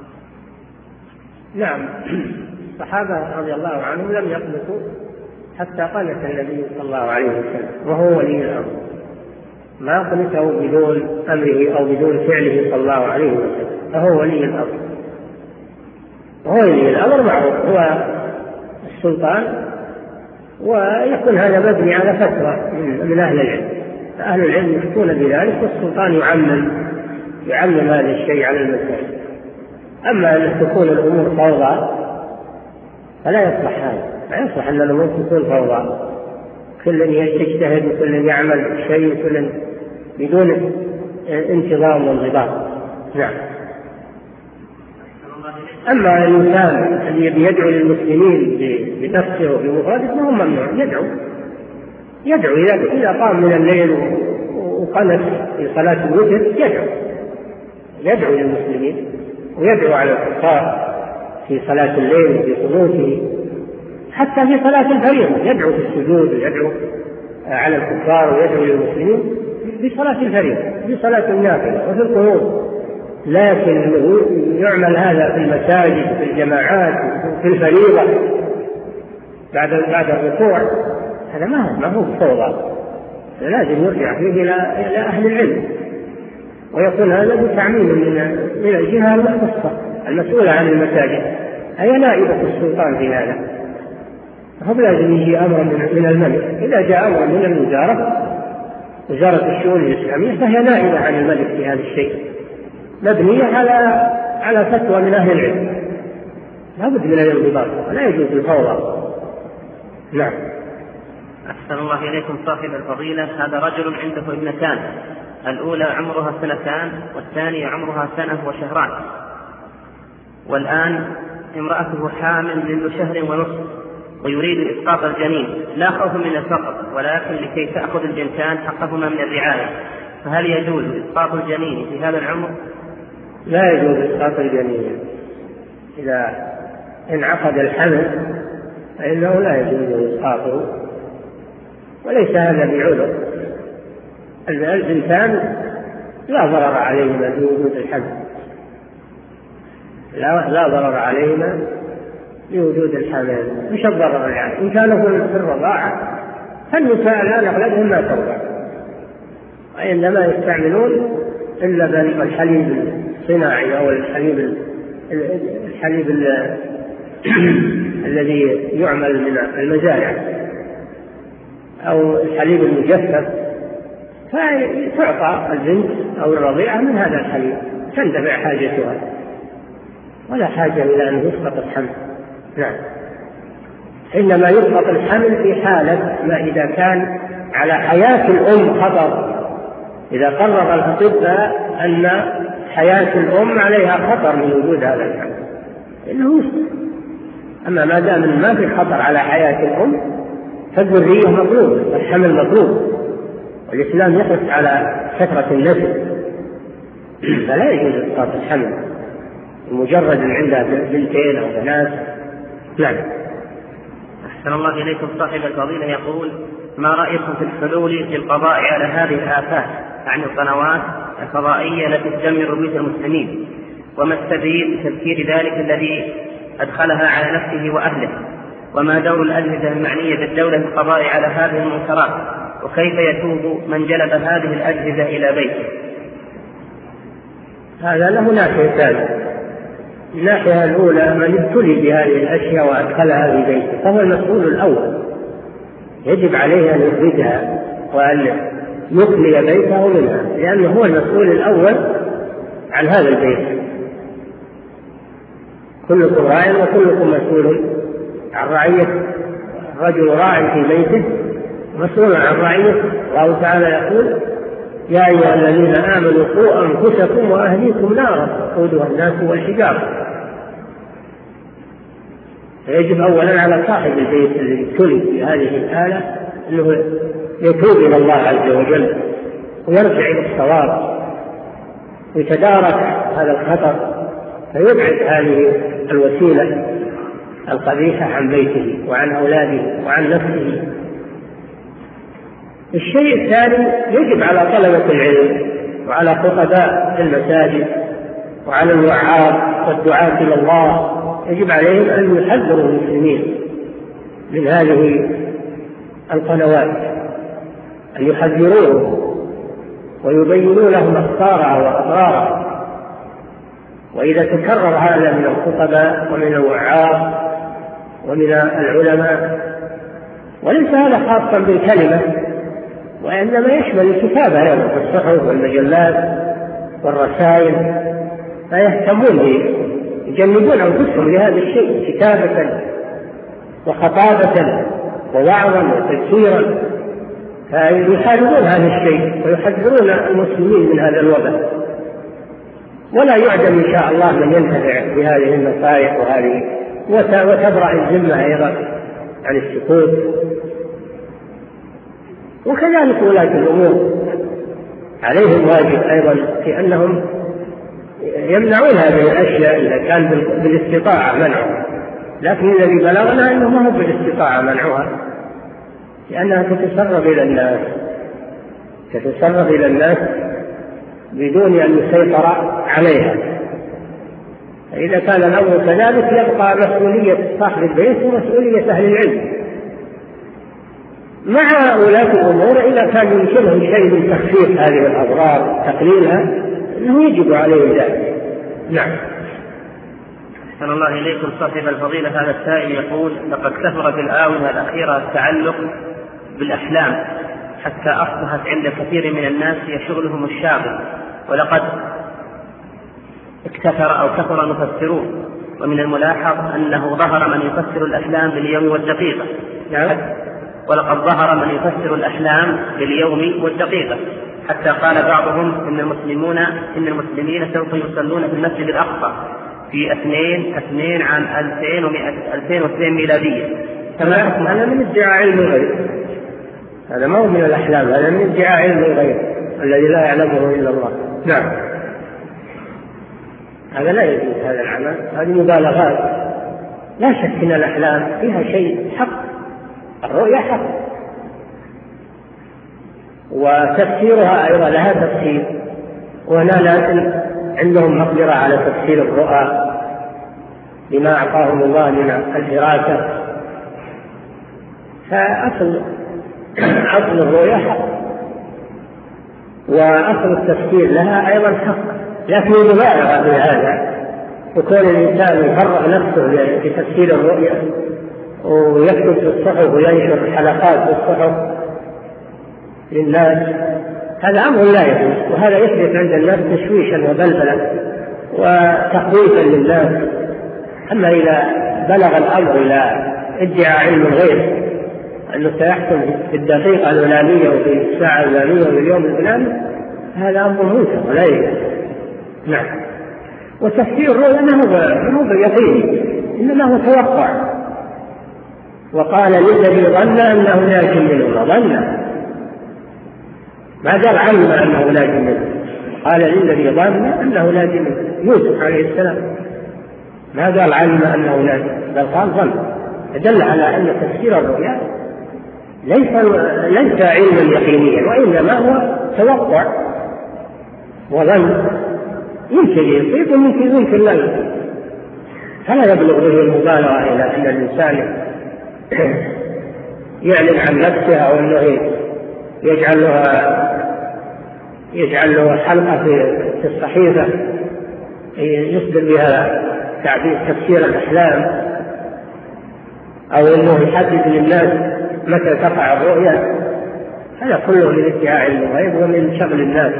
نعم، الصحابة رضي الله عنهم لم يقنطوا حتى قنت النبي صلى الله عليه وسلم وهو ولي الأمر، ما قنته بدون أمره أو بدون فعله صلى الله عليه وسلم، فهو ولي الأمر. وهو ولي الأمر معروف هو السلطان، ويكون هذا مبني على فتوى من أهل العلم، فأهل العلم يفتون بذلك والسلطان يعمم يعمم هذا الشيء على المسائل. أما أن تكون الأمور فوضى فلا يصلح هذا، لا يصلح أن الأمور تكون فوضى، كل يجتهد وكل يعمل شيء كل بدون انتظام وانضباط. نعم. أما الإنسان الذي يدعو للمسلمين بنفسه وبمفرده فهو ممنوع، يدعو يدعو إذا قام من الليل وقنت في صلاة الوتر يدعو يدعو للمسلمين، ويدعو على الكفار في صلاة الليل وفي قنوته، حتى في صلاة الفريضة يدعو في السجود ويدعو على الكفار ويدعو للمسلمين في صلاة الفريضة في صلاة النافلة وفي القنوت. لكن يعمل هذا في المساجد في الجماعات في الفريضة بعد بعد الركوع، هذا ما ما هو فوضى، لازم يرجع فيه إلى إلى أهل العلم، ويكون هذا بتعميم من من الجهة المختصة المسؤولة عن المساجد، هي نائبة السلطان في هذا، هو لازم يجي أمر من الملك. إذا جاء أمر من الوزارة وزارة الشؤون الإسلامية فهي نائبة عن الملك في هذا الشيء، مبنية على على فتوى من أهل العلم، لا بد من الانضباط ولا يجوز الفوضى. نعم. أحسن الله إليكم صاحب الفضيلة. هذا رجل عنده ابنتان، الأولى عمرها سنتان والثانية عمرها سنة وشهران، والآن امرأته حامل منذ شهر ونصف ويريد إسقاط الجنين، لا خوف من الفقر ولكن لكي تأخذ البنتان حقهما من الرعاية، فهل يجوز إسقاط الجنين في هذا العمر؟ لا يجوز إسقاط الجنين إذا انعقد الحمل فإنه لا يجوز إسقاطه، وليس هذا بعذر. البنتان لا ضرر عليهما في وجود الحمل، لا, لا ضرر عليهما لوجود الحمل. مش الضرر يعني إن كانوا في الرضاعة فالنساء الآن أغلبهم ما ترضع، وإنما يستعملون اللبن والحليب الصناعي أو الحليب الحليب الذي يعمل من المزارع أو الحليب المجفف، فتعطى البنت أو الرضيعة من هذا الحليب تندفع حاجتها، ولا حاجة إلى أن يسقط الحمل. نعم. إنما يسقط الحمل في حالة ما إذا كان على حياة الأم خطر، إذا قرر الأطباء أن حياة الأم عليها خطر من وجود هذا الحمل إنه يسقط. أما ما دام ما في خطر على حياة الأم فالذرية مطلوبة والحمل مطلوب، والإسلام يحث على كثرة النسل، فلا يجوز إسقاط الحمل مجرد عندها بنتين أو بنات. نعم. أحسن الله إليكم صاحب الفضيلة يقول: ما رأيكم في الحلول في القضاء على هذه الآفات عن القنوات الفضائية التي تدمر بيوت المسلمين، وما السبيل لتذكير ذلك الذي أدخلها على نفسه وأهله، وما دور الأجهزة المعنية بالدولة في القضاء على هذه المنكرات، وكيف يتوب من جلب هذه الأجهزة إلى بيته؟ هذا له ناحية ثانية. الناحية الأولى من ابتلي بهذه الأشياء وأدخلها في بيته فهو المسؤول الأول، يجب عليه أن يخرجها وأن يخلي بيته منها، لأنه هو المسؤول الأول عن هذا البيت. كلكم راع وكلكم مسؤول عن رعيته. الرجل راع في بيته مسؤول عن رعيته. الله تعالى يقول: يا أيها الذين آمنوا قوا أنفسكم وأهليكم نارا وقودها الناس والحجارة. فيجب أولا على صاحب البيت الذي ابتلي بهذه الحالة أنه يتوب إلى الله عز وجل ويرجع إلى الصواب ويتدارك هذا الخطر، فيبعد هذه الوسيلة القبيحة عن بيته وعن أولاده وعن نفسه. الشيء الثاني: يجب على طلبة العلم وعلى خطباء المساجد وعلى الوعاظ والدعاة إلى الله، يجب عليهم أن يحذروا المسلمين من هذه القنوات، أن يحذروهم ويبينوا لهم أخطارها وأضرارها. وإذا تكرر هذا من الخطباء ومن الوعاظ ومن العلماء، وليس هذا خاصا بالكلمة وإنما يشمل الكتابة أيضا في الصحف والمجلات والرسائل، فيهتمون به، يجنبون أنفسهم لهذا الشيء كتابة وخطابة ووعظا وتذكيرا، فيحاربون هذا الشيء ويحذرون المسلمين من هذا الوباء. ولا يعدم إن شاء الله من ينتفع بهذه النصائح وهذه وتبرأ الذمة أيضا عن السكوت. وكذلك ولاة الأمور عليهم واجب أيضا في أنهم يمنعون هذه الأشياء إذا كان بالاستطاعة منعها، لكن الذي بلغنا أنه ما هو بالاستطاعة منعها، لأنها تتسرب إلى الناس تتسرب إلى الناس بدون أن يسيطر عليها. فإذا كان الأمر كذلك يبقى مسؤولية صاحب البيت ومسؤولية أهل العلم مع ولاة الأمور. إذا كان يمكنهم شيء من تخفيف هذه الأضرار تقليلها أنه يجب عليه ذلك. نعم. أحسن الله إليكم صاحب الفضيلة. هذا السائل يقول: لقد كثر في الآونة الأخيرة التعلق بالأحلام حتى أصبحت عند كثير من الناس هي شغلهم الشاغل، ولقد اكتثر أو كثر المفسرون، ومن الملاحظ أنه ظهر من يفسر الأحلام باليوم والدقيقة. نعم. ولقد ظهر من يفسر الأحلام باليوم والدقيقة، حتى قال بعضهم إن المسلمون إن المسلمين سوف يصلون في المسجد الأقصى في اثنين اثنين عام ألفين واثنين ميلادية. هذا من ادعاء علم الغيب، هذا ما هو من الأحلام، هذا من ادعاء علم الغيب الذي لا يعلمه إلا الله. نعم. هذا لا يجوز هذا العمل، هذه مبالغات. لا شك أن الأحلام فيها شيء حق، الرؤيا حق، وتفسيرها أيضا لها تفسير، وهنا لازم عندهم مقدرة على تفسير الرؤى بما أعطاهم الله من الدراسة. فأصل أصل الرؤيا حق، وأصل التفسير لها أيضا حق، لكن المبالغة في هذا وكون الإنسان يفرغ نفسه لتفسير الرؤيا ويكتب في الصحف وينشر حلقات في الصحف للناس، هذا أمر لا يجوز، وهذا يحدث عند الناس تشويشا وبلبلا وتخويفا للناس. أما إذا بلغ الأمر إلى ادعاء علم الغيب أنه سيحصل في الدقيقة الفلانية وفي الساعة الفلانية وفي اليوم الفلاني، هذا أمر منكر ولا يجوز. نعم. وتفسير الرؤيا ما هو بيقين، إنما هو توقع. وقال للذي ظن أنه ناج منه، ظن، ما قال علم أنه ناج منه، قال للذي ظن أنه ناج منه، يوسف عليه السلام ما قال علم أنه ناج، بل قال ظن، دل على أن تفسير الرؤيا ليس ليس علما يقينيا، وإنما هو توقع وظن، يمكن يصيب ويمكن يمكن لا يصيب. فلا يبلغ به المبالغة إلى أن الإنسان يعلن عن نفسه أو أنه يجعل له يجعل له حلقة في الصحيفة يصدر بها تعبير تفسير الأحلام، أو أنه يحدد للناس متى تقع الرؤيا. هذا كله من ادعاء علم الغيب ومن شغل الناس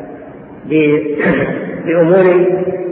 بأمور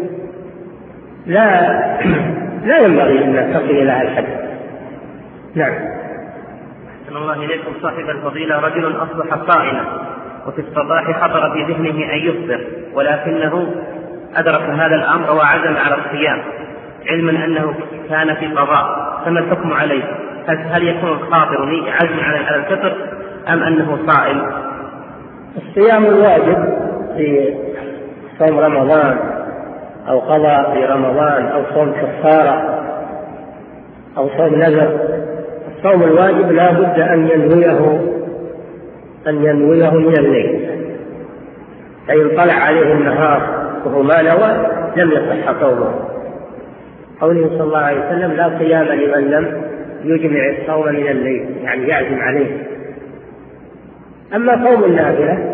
لا لا ينبغي أن تصل إلى هذا الحد. نعم. أحسن الله إليكم صاحب الفضيلة. رجل أصبح صائما وفي الصباح خطر في ذهنه أن يفطر، ولكنه أدرك هذا الأمر وعزم على الصيام علما أنه كان في قضاء، فما الحكم عليه؟ هل يكون الخاطر عزم على الفطر أم أنه صائم؟ الصيام الواجب في صوم رمضان أو قضاء في رمضان أو صوم كفارة أو صوم نذر، الصوم الواجب لا بد أن ينويه أن ينويه من الليل، فإن طلع عليه النهار وهو ما نوى لم يصح صومه. قوله صلى الله عليه وسلم لا صيام لمن لم يجمع الصوم من الليل، يعني يعزم عليه. أما صوم النافلة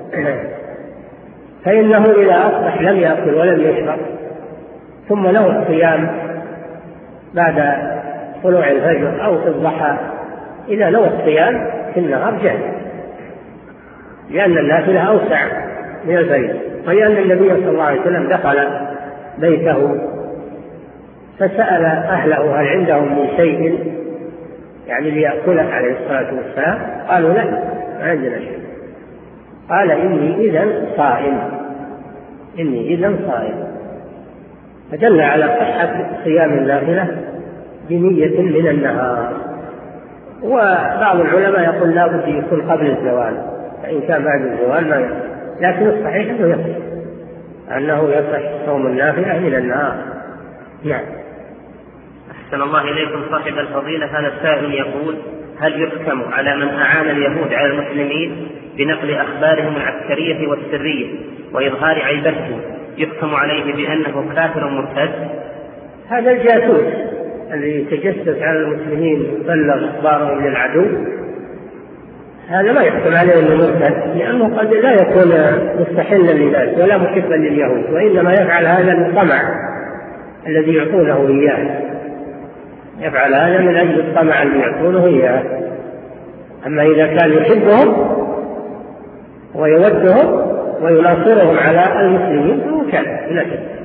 فإنه إذا أصبح لم يأكل ولم يشرب ثم نوى الصيام بعد طلوع الفجر أو في الضحى، إذا نوى الصيام في النهار جاز، لأن النافلة أوسع من الفجر، ولأن النبي صلى الله عليه وسلم دخل بيته فسأل أهله هل عندهم من شيء يعني ليأكله عليه الصلاة والسلام، قالوا لا ما عندنا شيء، قال إني إذن صائم، إني إذن صائم، فدل على صحة صيام النافلة بنية من النهار. وبعض العلماء يقول لا بد يكون قبل الزوال، فإن كان بعد الزوال ما يصح، لكن الصحيح أنه يصح أنه يصح صوم النافلة من النهار. نعم. أحسن الله إليكم صاحب الفضيلة. هذا السائل يقول هل يحكم على من أعان اليهود على المسلمين بنقل أخبارهم العسكرية والسرية وإظهار عيبتهم، يحكم عليه بأنه كافر مرتد؟ هذا الجاسوس الذي يتجسس على المسلمين ويبلغ أخبارهم للعدو، هذا ما يحكم عليه أنه مرتد، لأنه قد لا يكون مستحلا لذلك ولا محبا لليهود، وإنما يفعل هذا الطمع الذي يعطونه إياه، يفعل هذا من أجل الطمع الذي يعطونه إياه. أما إذا كان يحبهم ويودهم ويناصرهم على المسلمين فهو كافر بلا شك.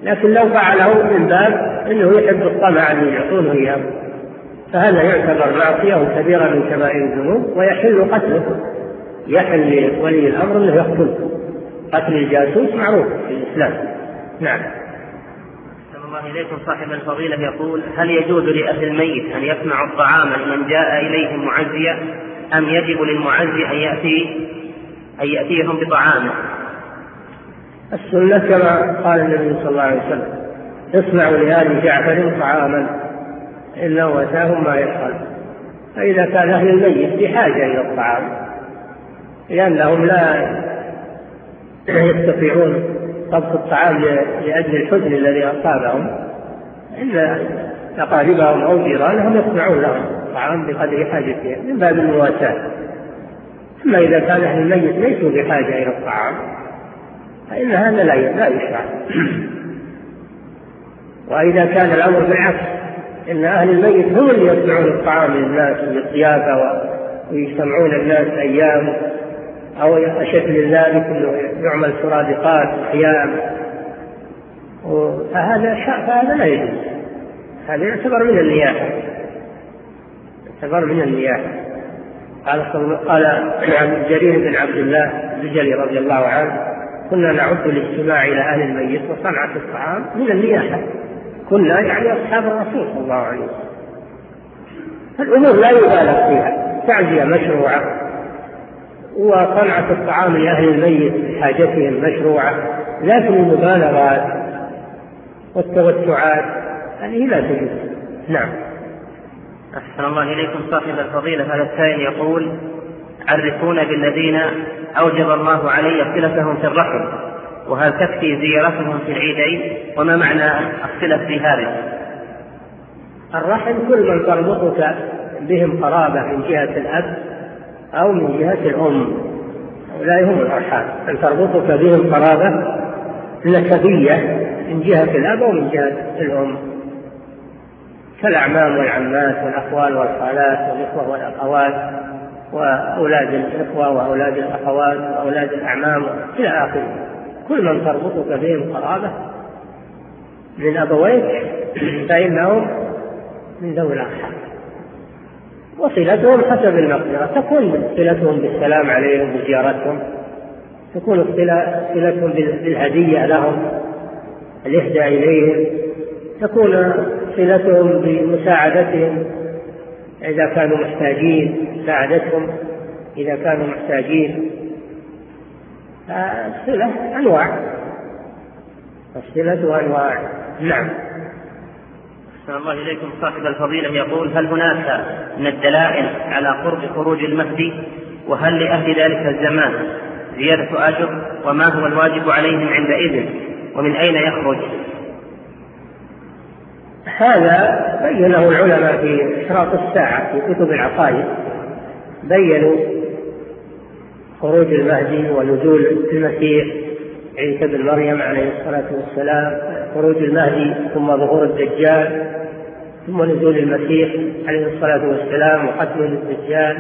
لكن لو فعله من باب أنه يحب الطمع أن يعطونه إياه فهذا يعتبر معصية كبيرة من كبائر الذنوب ويحل قتله، يحل لولي الأمر أنه يقتله. قتل الجاسوس معروف في الإسلام. نعم. أحسن الله إليكم. صاحب الفضيلة يقول: هل يجوز لأهل الميت أن يصنعوا الطعام لمن جاء إليهم معزيا، أم يجب للمعزي أن يأتي أن يأتيهم بطعامه؟ السنة كما قال النبي صلى الله عليه وسلم: اصنعوا لآل جعفر طعاما إنه أتاهم ما يفعل. فإذا كان أهل الميت بحاجة إلى الطعام لأنهم لا يستطيعون طبخ الطعام لأجل الحزن الذي أصابهم، إن أقاربهم أو جيرانهم يصنعون لهم طعام بقدر حاجتهم من باب المواساة. أما إذا كان أهل الميت ليسوا بحاجة إلى الطعام فإن هذا لا يشرع. وإذا كان الأمر بالعكس، إن أهل الميت هم اللي يصنعون الطعام للناس بالضيافة ويجتمعون الناس أيام، أو أشد من ذلك أنه يعمل سرادقات أحيان، فهذا فهذا لا يجوز. هذا يعتبر من النياحة، يعتبر من النياحة. قال قال عن جرير بن عبد الله البجلي رضي الله عنه: كنا نعد الاجتماع إلى أهل الميت وصنعة الطعام من النياحة. كنا يعني أصحاب الرسول صلى الله عليه وسلم. فالأمور لا يبالغ فيها، تعزية مشروعة، وصنعة الطعام لأهل الميت بحاجتهم مشروعة، لكن المبالغات والتوسعات هذه لا تجوز. نعم. أحسن الله إليكم. صاحب الفضيلة هذا السائل يقول: عرفونا بالذين أوجب الله علي صلتهم في الرحم، وهل تكفي زيارتهم في العيدين؟ وما معنى الصلة في هذا؟ الرحم كل من تربطك بهم قرابة من جهة الأب أو من جهة الأم، هؤلاء هم الأرحام. أن تربطك بهم قرابة نسبية من جهة الأب أو من جهة الأم، كالأعمام والعمات والأخوال والخالات والإخوة والأخوات وأولاد الإخوة وأولاد الأخوات وأولاد الأعمام إلى آخره. كل من تربطك بهم قرابة من أبويك فإنهم من ذوي الأرحام. وصلتهم حسب المقدرة، تكون صلتهم بالسلام عليهم وزيارتهم، تكون صلتهم بالهدية لهم، الإهداء إليهم، تكون صلتهم بمساعدتهم إذا كانوا محتاجين، مساعدتهم إذا كانوا محتاجين. الصلة أنواع، الصلة أنواع. نعم. أحسن الله إليكم. صاحب الفضيلة يقول: هل هناك من الدلائل على قرب خروج المهدي؟ وهل لأهل ذلك الزمان زيادة أجر؟ وما هو الواجب عليهم عندئذ؟ ومن أين يخرج؟ هذا بينه العلماء في إشراط الساعة في كتب العقائد، بينوا خروج المهدي ونزول المسيح عيسى بن مريم عليه الصلاة والسلام، خروج المهدي ثم ظهور الدجال ثم نزول المسيح عليه الصلاة والسلام وقتل الدجال.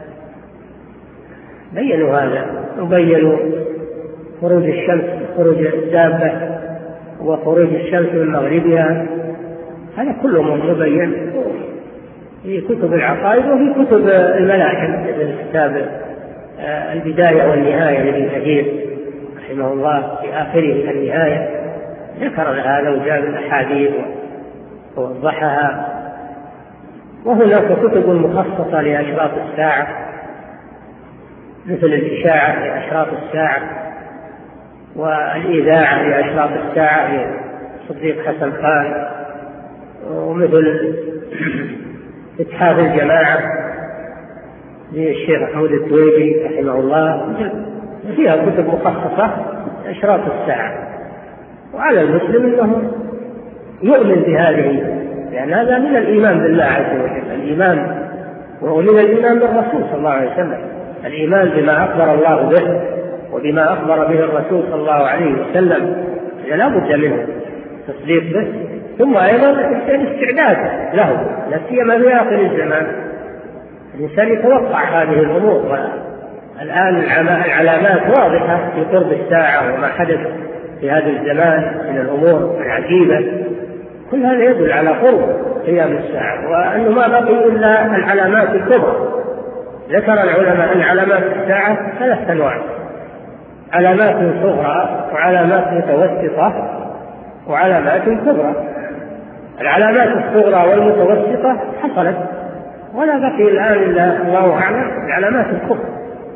بينوا هذا، وبينوا خروج الشمس، خروج الدابة وخروج الشمس من مغربها، هذا كله مبين في كتب العقائد وفي كتب الملاحم، مثل كتاب البداية والنهاية لابن كثير رحمه الله في آخره النهاية ذكر هذا وجاب الأحاديث ووضحها. وهناك كتب مخصصة لأشراط الساعة مثل الإشاعة لأشراط الساعة والإذاعة لأشراط الساعة لصديق حسن خان، ومثل إتحاف الجماعة للشيخ محمود الدويجي رحمه الله، فيها كتب مخصصة لأشراط الساعة. وعلى المسلم أنه يؤمن بهذه، لأن هذا من الإيمان بالله عز وجل، الإيمان وهو من الإيمان بالرسول صلى الله عليه وسلم، الإيمان بما أخبر الله به وبما أخبر به الرسول صلى الله عليه وسلم لا بد منه تصديق به، ثم أيضا الاستعداد له، لا سيما في آخر الزمان الإنسان يتوقع هذه الأمور. والآن العلامات واضحة في قرب الساعة وما حدث في في هذا الزمان من الأمور العجيبة، كل هذا يدل على قرب قيام الساعة، وأنه ما بقي إلا العلامات الكبرى. ذكر العلماء أن علامات الساعة ثلاث أنواع: علامات صغرى وعلامات متوسطة وعلامات كبرى. العلامات الصغرى والمتوسطة حصلت ولا بقي الآن إلا الله أعلم العلامات الكبرى،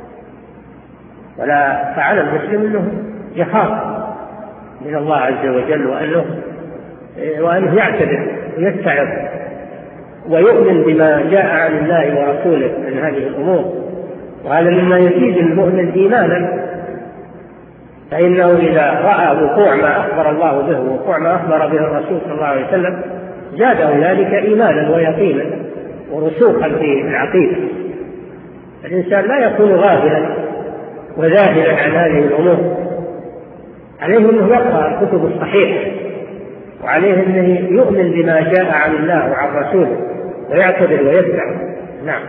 ولا فعل المسلم أنه يخاف من الله عز وجل وأنه وأنه يعتبر ويستعظ ويؤمن بما جاء عن الله ورسوله من هذه الأمور، وهذا مما يزيد المؤمن إيمانا. فإنه إذا رأى وقوع ما أخبر الله به ووقوع ما أخبر به الرسول صلى الله عليه وسلم زاده ذلك إيمانا ويقينا ورسوخا في العقيدة. الإنسان لا يكون غافلا وذاهلا عن هذه الأمور، عليه أنه يقرأ الكتب الصحيحة، وعليه أنه يؤمن بما جاء عن الله وعن رسوله ويعتبر ويتبع. نعم.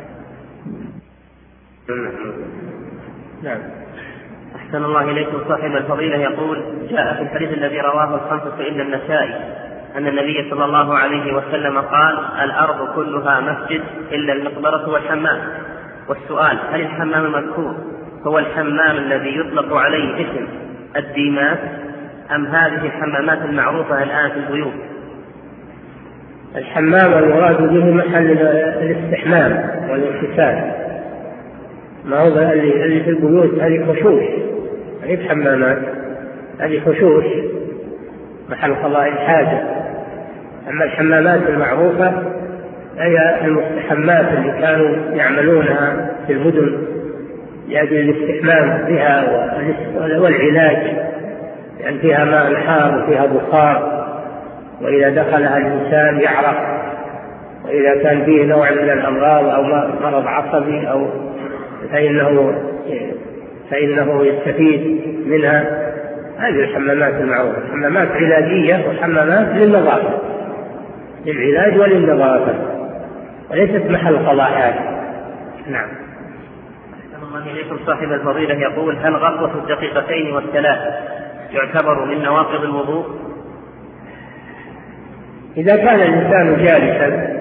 نعم. أحسن الله إليكم. صاحب الفضيلة يقول: جاء في الحديث الذي رواه الخمسة إلا النسائي أن النبي صلى الله عليه وسلم قال: الأرض كلها مسجد إلا المقبرة والحمام. والسؤال: هل الحمام المذكور هو الحمام الذي يطلق عليه اسم الديماس أم هذه الحمامات المعروفة الآن في البيوت؟ الحمام المراد به محل الاستحمام والاغتسال، ما هو اللي في البيوت هذه خشوش، هذه حمامات، هذه خشوش محل قضاء الحاجة. أما الحمامات المعروفة هي المستحمات اللي كانوا يعملونها في المدن لأجل الاستحمام بها والعلاج، يعني فيها ماء حار وفيها بخار، وإذا دخلها الإنسان يعرق، وإذا كان فيه نوع من الأمراض أو مرض عصبي أو فإنه فإنه يستفيد منها. هذه الحمامات المعروفة حمامات علاجية وحمامات للنظافة، للعلاج وللنظافة، وليست محل قضاء حاجة. نعم. الله إليكم. صاحب الفضيلة يقول: هل غطوة الدقيقتين والثلاث يعتبر من نواقض الوضوء؟ إذا كان الإنسان جالسا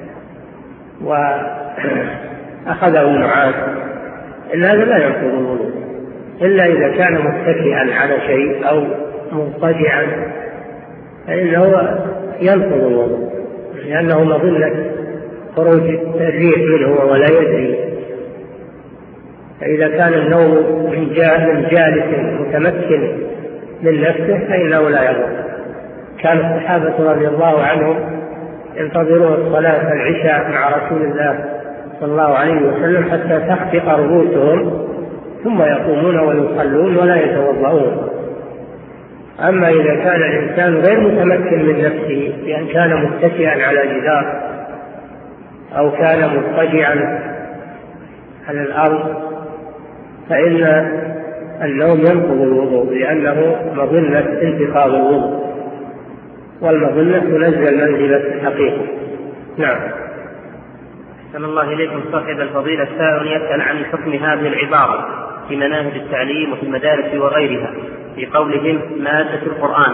وأخذه النعاس إن هذا لا ينقض الوضوء، إلا إذا كان متكئا على شيء أو مضطجعا فإنه ينقض الوضوء، لأنه مظنة خروج الريح منه ولا يدري. فإذا كان النوم من جالس متمكن من نفسه فإنه لا يضر. كان الصحابة رضي الله عنهم ينتظرون الصلاة العشاء مع رسول الله صلى الله عليه وسلم حتى تخفق رؤوسهم ثم يقومون ويصلون ولا يتوضؤون. أما إذا كان الإنسان غير متمكن من نفسه بأن كان متكئا على جدار أو كان مضطجعا على الأرض فإن النوم ينقض الوضوء، لأنه مظنة انتقاض الوضوء، والمظنة تنزل منزلة الحقيقة. نعم. أحسن الله إليكم. صاحب الفضيلة السائل يسأل عن حكم هذه العبارة في مناهج التعليم وفي المدارس وغيرها في قولهم مادة القرآن.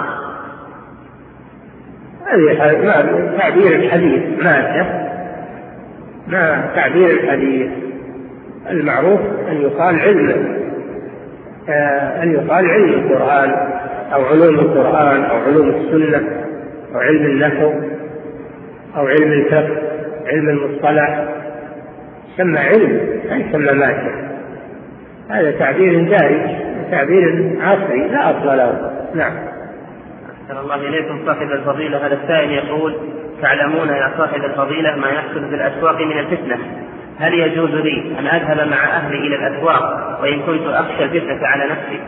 هذه تعبير الحديث مادة، ما تعبير الحديث. المعروف أن يقال علم، أن يقال علم القرآن أو علوم القرآن أو علوم السنة أو علم النحو أو علم الفقه، علم المصطلح، سمى علم لا يسمى مادة. هذا تعبير دارج، تعبير عصري لا أصل له. نعم. أحسن الله إليكم. صاحب الفضيلة هذا السائل يقول: تعلمون يا صاحب الفضيلة ما يحصل في الأسواق من الفتنة، هل يجوز لي أن أذهب مع أهلي إلى الأسواق وإن كنت أخشى الفتنة على نفسي؟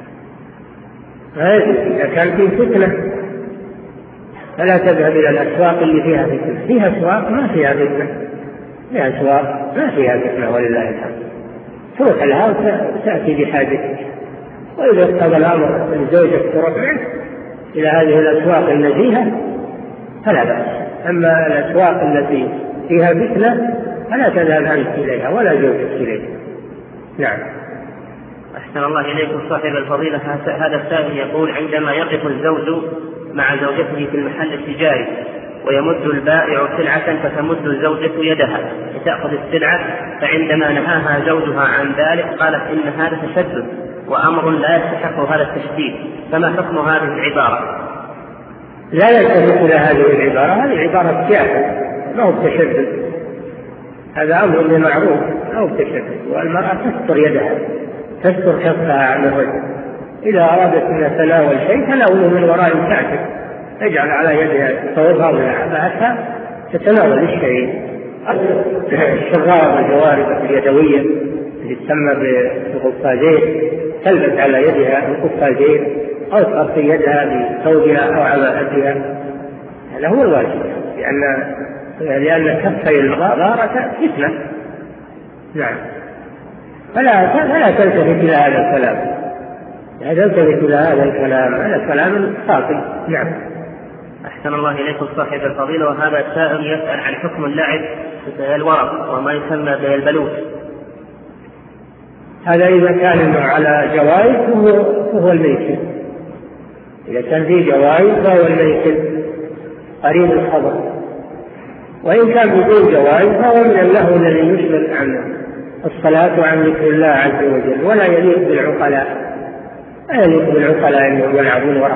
إذا كان في فتنة فلا تذهب إلى الأسواق اللي فيها فتنة. فيها أسواق ما فيها فتنة، فيها أسواق ما فيها فتنة ولله الحمد، تروح لها وتأتي بحاجتك. وإذا اقتضى الأمر أن زوجك تروح معك إلى هذه الأسواق النزيهة فلا بأس. أما الأسواق التي فيها فتنة فلا تذهب أنت إليها ولا زوجك إليها. نعم. أحسن الله إليكم صاحب الفضيلة. هذا السائل يقول: عندما يقف الزوج مع زوجته في المحل التجاري ويمد البائع سلعة فتمد الزوجة يدها لتأخذ السلعة، فعندما نهاها زوجها عن ذلك قالت إن هذا تشدد وأمر لا يستحق هذا التشديد، فما حكم هذه العبارة؟ لا يلتفت إلى هذه العبارة، هذه عبارة سياسة ما هو تشدد، هذا أمر بالمعروف أو تشدد. والمرأة تستر يدها تستر كفها عن الرجل، إذا أرادت أن تتناول شيء تناوله من وراء كعبه، تجعل على يدها ثوبها وعباءتها تتناول الشيء. الشراب الجوارب اليدوية اللي تسمى بالقفازين تلبس على يدها القفازين أو تغطي يدها بثوبها أو عباءتها، هذا هو الواجب، لأن لأن كفي الغارة فتنة. نعم، فلا فلا تلتفت إلى هذا الكلام، لا تلتفت إلى هذا الكلام، هذا كلام باطل. نعم. أحسن الله إليكم صاحب الفضيلة. وهذا السائل يسأل عن حكم اللعب في الورق وما يسمى بالبلوت. هذا إذا كان على جوائز فهو الميسر، إذا كان فيه جوائز فهو الميسر قريب الخبر، وإن كان بدون جوائز فهو من اللهو الذي يشغل عن الصلاة وعن ذكر الله عز وجل، ولا يليق بالعقلاء، لا يليق بالعقلاء أنهم يلعبون ورق،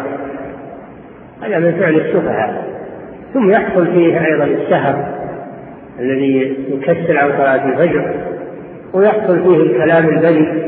هذا من فعل السفهاء. ثم يحصل فيه أيضا السهر الذي يكسل عن صلاة الفجر، ويحصل فيه الكلام البذيء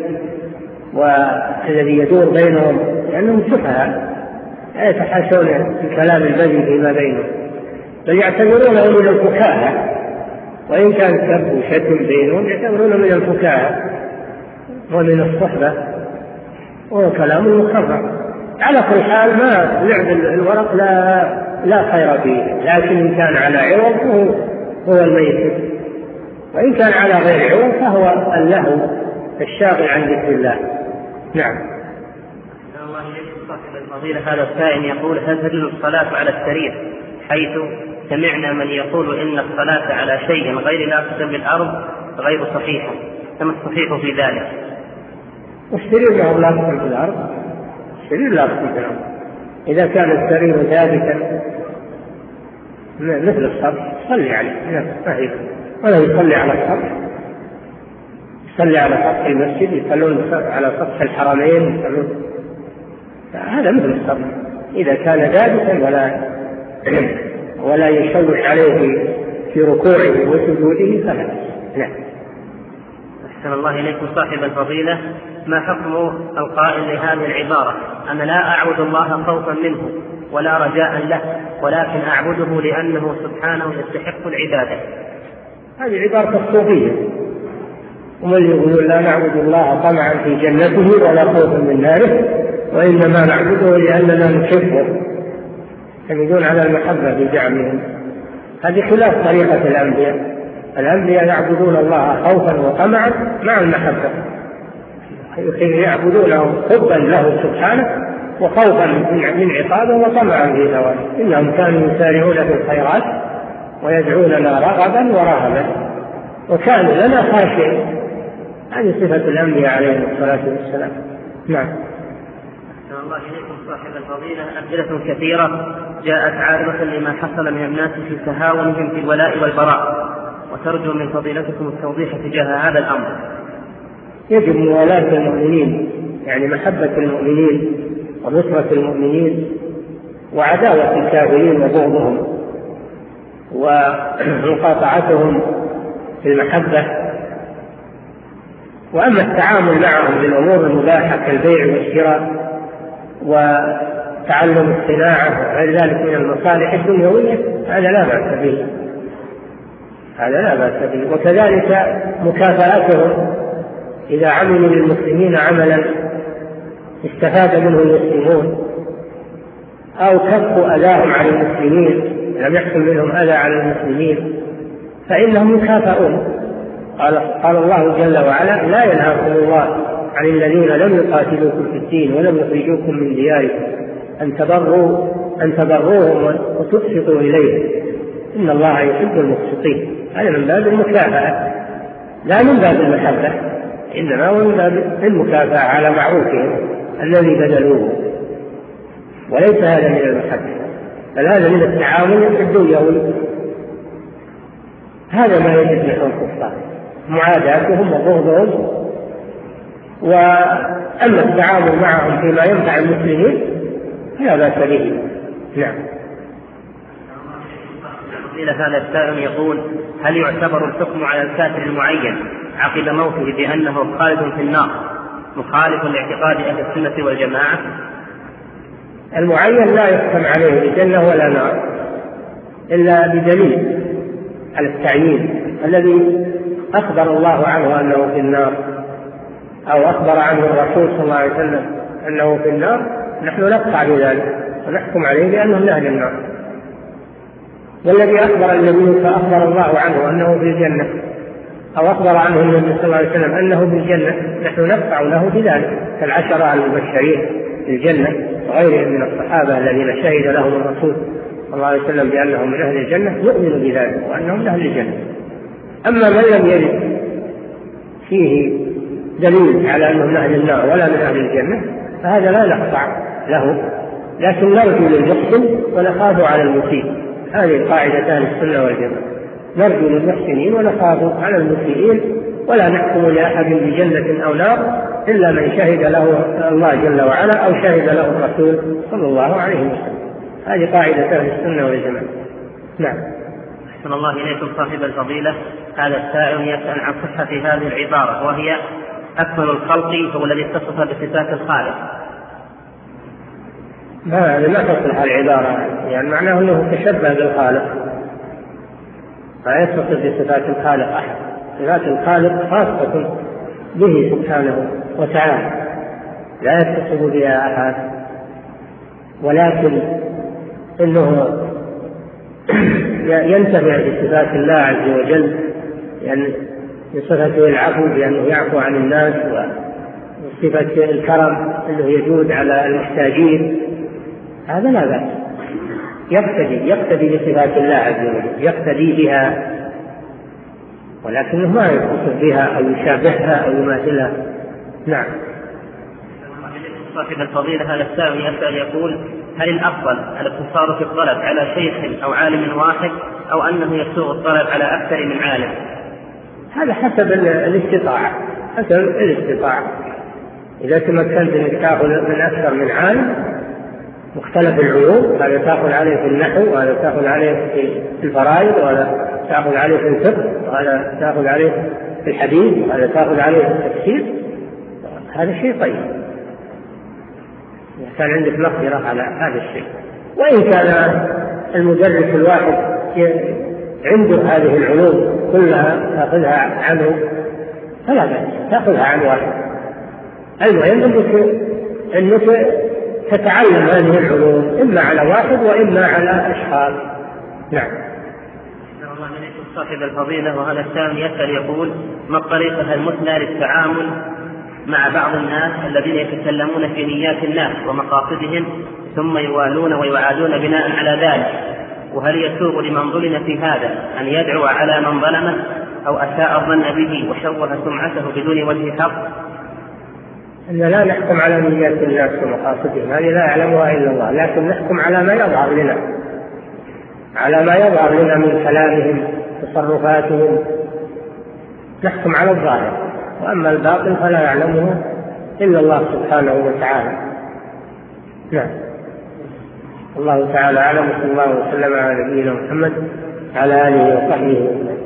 والذي يدور بينهم، لأنهم سفهاء لا يتحاشون الكلام البذيء فيما بينهم، بل يعتبرونه من الفكاهة، وإن كان سب وشتم بينهم يعتبرونه من الفكاهة ومن الصحبة، وهو كلام مكرر. على كل حال ما لعب الورق لا لا خير فيه، لكن إن كان على عوض هو, هو الميسر، وإن كان على غير عوض فهو اللهو الشاغل عن ذكر الله. نعم. الله يجزيكم صاحب الفضيلة. هذا السائل يقول: هل تجوز الصلاة على السرير؟ حيث سمعنا من يقول إن الصلاة على شيء غير لاصق بالأرض غير صحيحة، فما الصحيح في ذلك؟ السرير له لاصق بالأرض، السرير لاصق بالأرض إذا كان السرير ثابتا مثل السطح صلي عليه، ولا يصلي على السطح، يصلي على سطح المسجد، يصلون على سطح الحرمين، يصلون هذا مثل السطح إذا كان ثابتا ولا ولا يشوش عليه في ركوعه وسجوده فلا. نعم. أحسن الله إليكم صاحب الفضيلة. ما حكم القائل لهذه العبارة: أنا لا أعبد الله خوفا منه ولا رجاء له، ولكن أعبده لأنه سبحانه يستحق العبادة؟ هذه عبارة الصوفية، ومن يقول لا نعبد الله طمعا في جنته ولا خوفا من ناره، وإنما نعبده لأننا نحبه، يعتمدون على المحبة بزعمهم. هذه خلاف طريقة الأنبياء، الأنبياء يعبدون الله خوفا وطمعا مع المحبة، يعبدونه حبا له سبحانه وخوفا من عقابه وطمعا في ثوابه، إنهم كانوا يسارعون في الخيرات ويدعوننا رغبا ورهبا وكانوا لنا خاشعين. هذه صفة الأنبياء عليهم الصلاة والسلام. نعم. الله إليكم صاحب الفضيلة. أمثلة كثيرة جاءت عارضة لما حصل من الناس في تهاونهم في الولاء والبراء، وترجو من فضيلتكم التوضيح تجاه هذا الأمر. يجب موالاة المؤمنين، يعني محبة المؤمنين ونصرة المؤمنين وعداوة الكافرين وبغضهم ومقاطعتهم في المحبة. وأما التعامل معهم بالأمور المباحة كالبيع والشراء وتعلم الصناعة وغير ذلك من المصالح الدنيوية هذا لا بأس به، هذا لا بأس به. وكذلك مكافأتهم إذا عملوا للمسلمين عملا استفاد منه المسلمون أو كفوا أذاهم عن المسلمين، لم يحصل منهم أذى على المسلمين، فإنهم يكافئون. قال, قال الله جل وعلا: لا ينهاكم الله عن الذين لم يقاتلوكم في الدين ولم يخرجوكم من دياركم أن تبروا أن تبروهم وتقسطوا إليهم إن الله يحب المقسطين. هذا من باب المكافأة لا من باب المحبة. إنما هو من باب المكافأة على معروفهم الذي بذلوه، وليس هذا من المحبة، بل هذا من التعامل الدنيوي. هذا ما يجب نحو الكفار، معاداتهم وبغضهم. وأما التعامل معهم فيما ينفع المسلمين فلا بأس به. نعم. إلى هذا السائل يقول: هل يعتبر الحكم على الكافر المعين عقب موته بأنه خالد في النار مخالف لاعتقاد أهل السنة والجماعة؟ المعين لا يحكم عليه بجنة ولا نار إلا بدليل على التعيين. الذي أخبر الله عنه أنه في النار أو أخبر عنه الرسول صلى الله عليه وسلم أنه في النار نحن نقطع بذلك ونحكم عليه بأنه من أهل النار. والذي أخبر النبي فأخبر الله عنه أنه في الجنة أو أخبر عنه النبي صلى الله عليه وسلم أنه في الجنة نحن نقطع له بذلك، كالعشرة المبشرين بالجنة وغيرهم من الصحابة الذين شهد لهم الرسول صلى الله عليه وسلم بأنهم من أهل الجنة نؤمن بذلك وأنهم من أهل الجنة. أما من لم يرد فيه دليل على أنه من أهل النار ولا من أهل الجنة فهذا لا نقطع له، لكن نرجو للمحسن ونخاف على المسيء. هذه قاعدة أهل السنة والجماعة، نرجو للمحسنين ونخاف على المسيئين، ولا نحكم لأحد بجنة أو نار إلا من شهد له الله جل وعلا أو شهد له الرسول صلى الله عليه وسلم. هذه قاعدة أهل السنة والجماعة. نعم. أحسن الله إليكم صاحب الفضيلة. هذا السائل يسأل عن صحة هذه العبارة وهي: أكمل الخلق هو الذي اتصف بصفات الخالق. ما ما تصلح العبارة، يعني معناه أنه تشبه بالخالق، لا يتصف بصفات الخالق أحد. صفات الخالق خاصة به سبحانه وتعالى لا يتصف بها أحد، ولكن إنه ينتفع بصفات الله عز وجل، يعني بصفته العفو بأنه يعفو عن الناس، وصفة الكرم أنه يجود على المحتاجين. هذا لا بأس، يقتدي يقتدي بصفات الله عز وجل، يقتدي بها، ولكنه ما يتصف بها أو يشابهها أو يماثلها. نعم. صاحب الفضيلة هذا السائل يسأل يقول: هل الأفضل الاقتصار في الطلب على شيخ أو عالم واحد أو أنه يسوغ الطلب على أكثر من عالم؟ هذا حسب الاستطاعة، حسب الاستطاعة. إذا تمكنت أنك تأخذ من أكثر من عالم مختلف العلوم، هذا تأخذ عليه في النحو، وهذا تأخذ عليه في الفرائض، وهذا تأخذ عليه في الفقه، وهذا تأخذ عليه في الحديث، وهذا تأخذ عليه في التفسير، هذا شيء طيب كان عندك مقدرة على هذا الشيء. وإن كان المدرس الواحد عنده هذه العلوم كلها تأخذها عنه فلا بأس، تأخذها عن واحد. المهم أنك أنك تتعلم هذه العلوم إما على واحد وإما على أشخاص. نعم. صاحب الفضيلة وهذا السائل يسأل يقول: ما الطريقة المثلى للتعامل مع بعض الناس الذين يتكلمون في نيات الناس ومقاصدهم ثم يوالون ويعادون بناء على ذلك؟ وهل يسوغ لمن ظلم في هذا أن يدعو على من ظلمه أو أساء الظن به وشوه سمعته بدون وجه حق؟ أن لا نحكم على نيات الناس ومقاصدهم، هذه لا يعلمها إلا الله، لكن نحكم على ما يظهر لنا، على ما يظهر لنا من كلامهم تصرفاتهم، نحكم على الظاهر، وأما الباطن فلا يعلمه إلا الله سبحانه وتعالى. نعم. الله تعالى أعلم، صلى الله وسلم على نبينا محمد على آله وصحبه وسلم.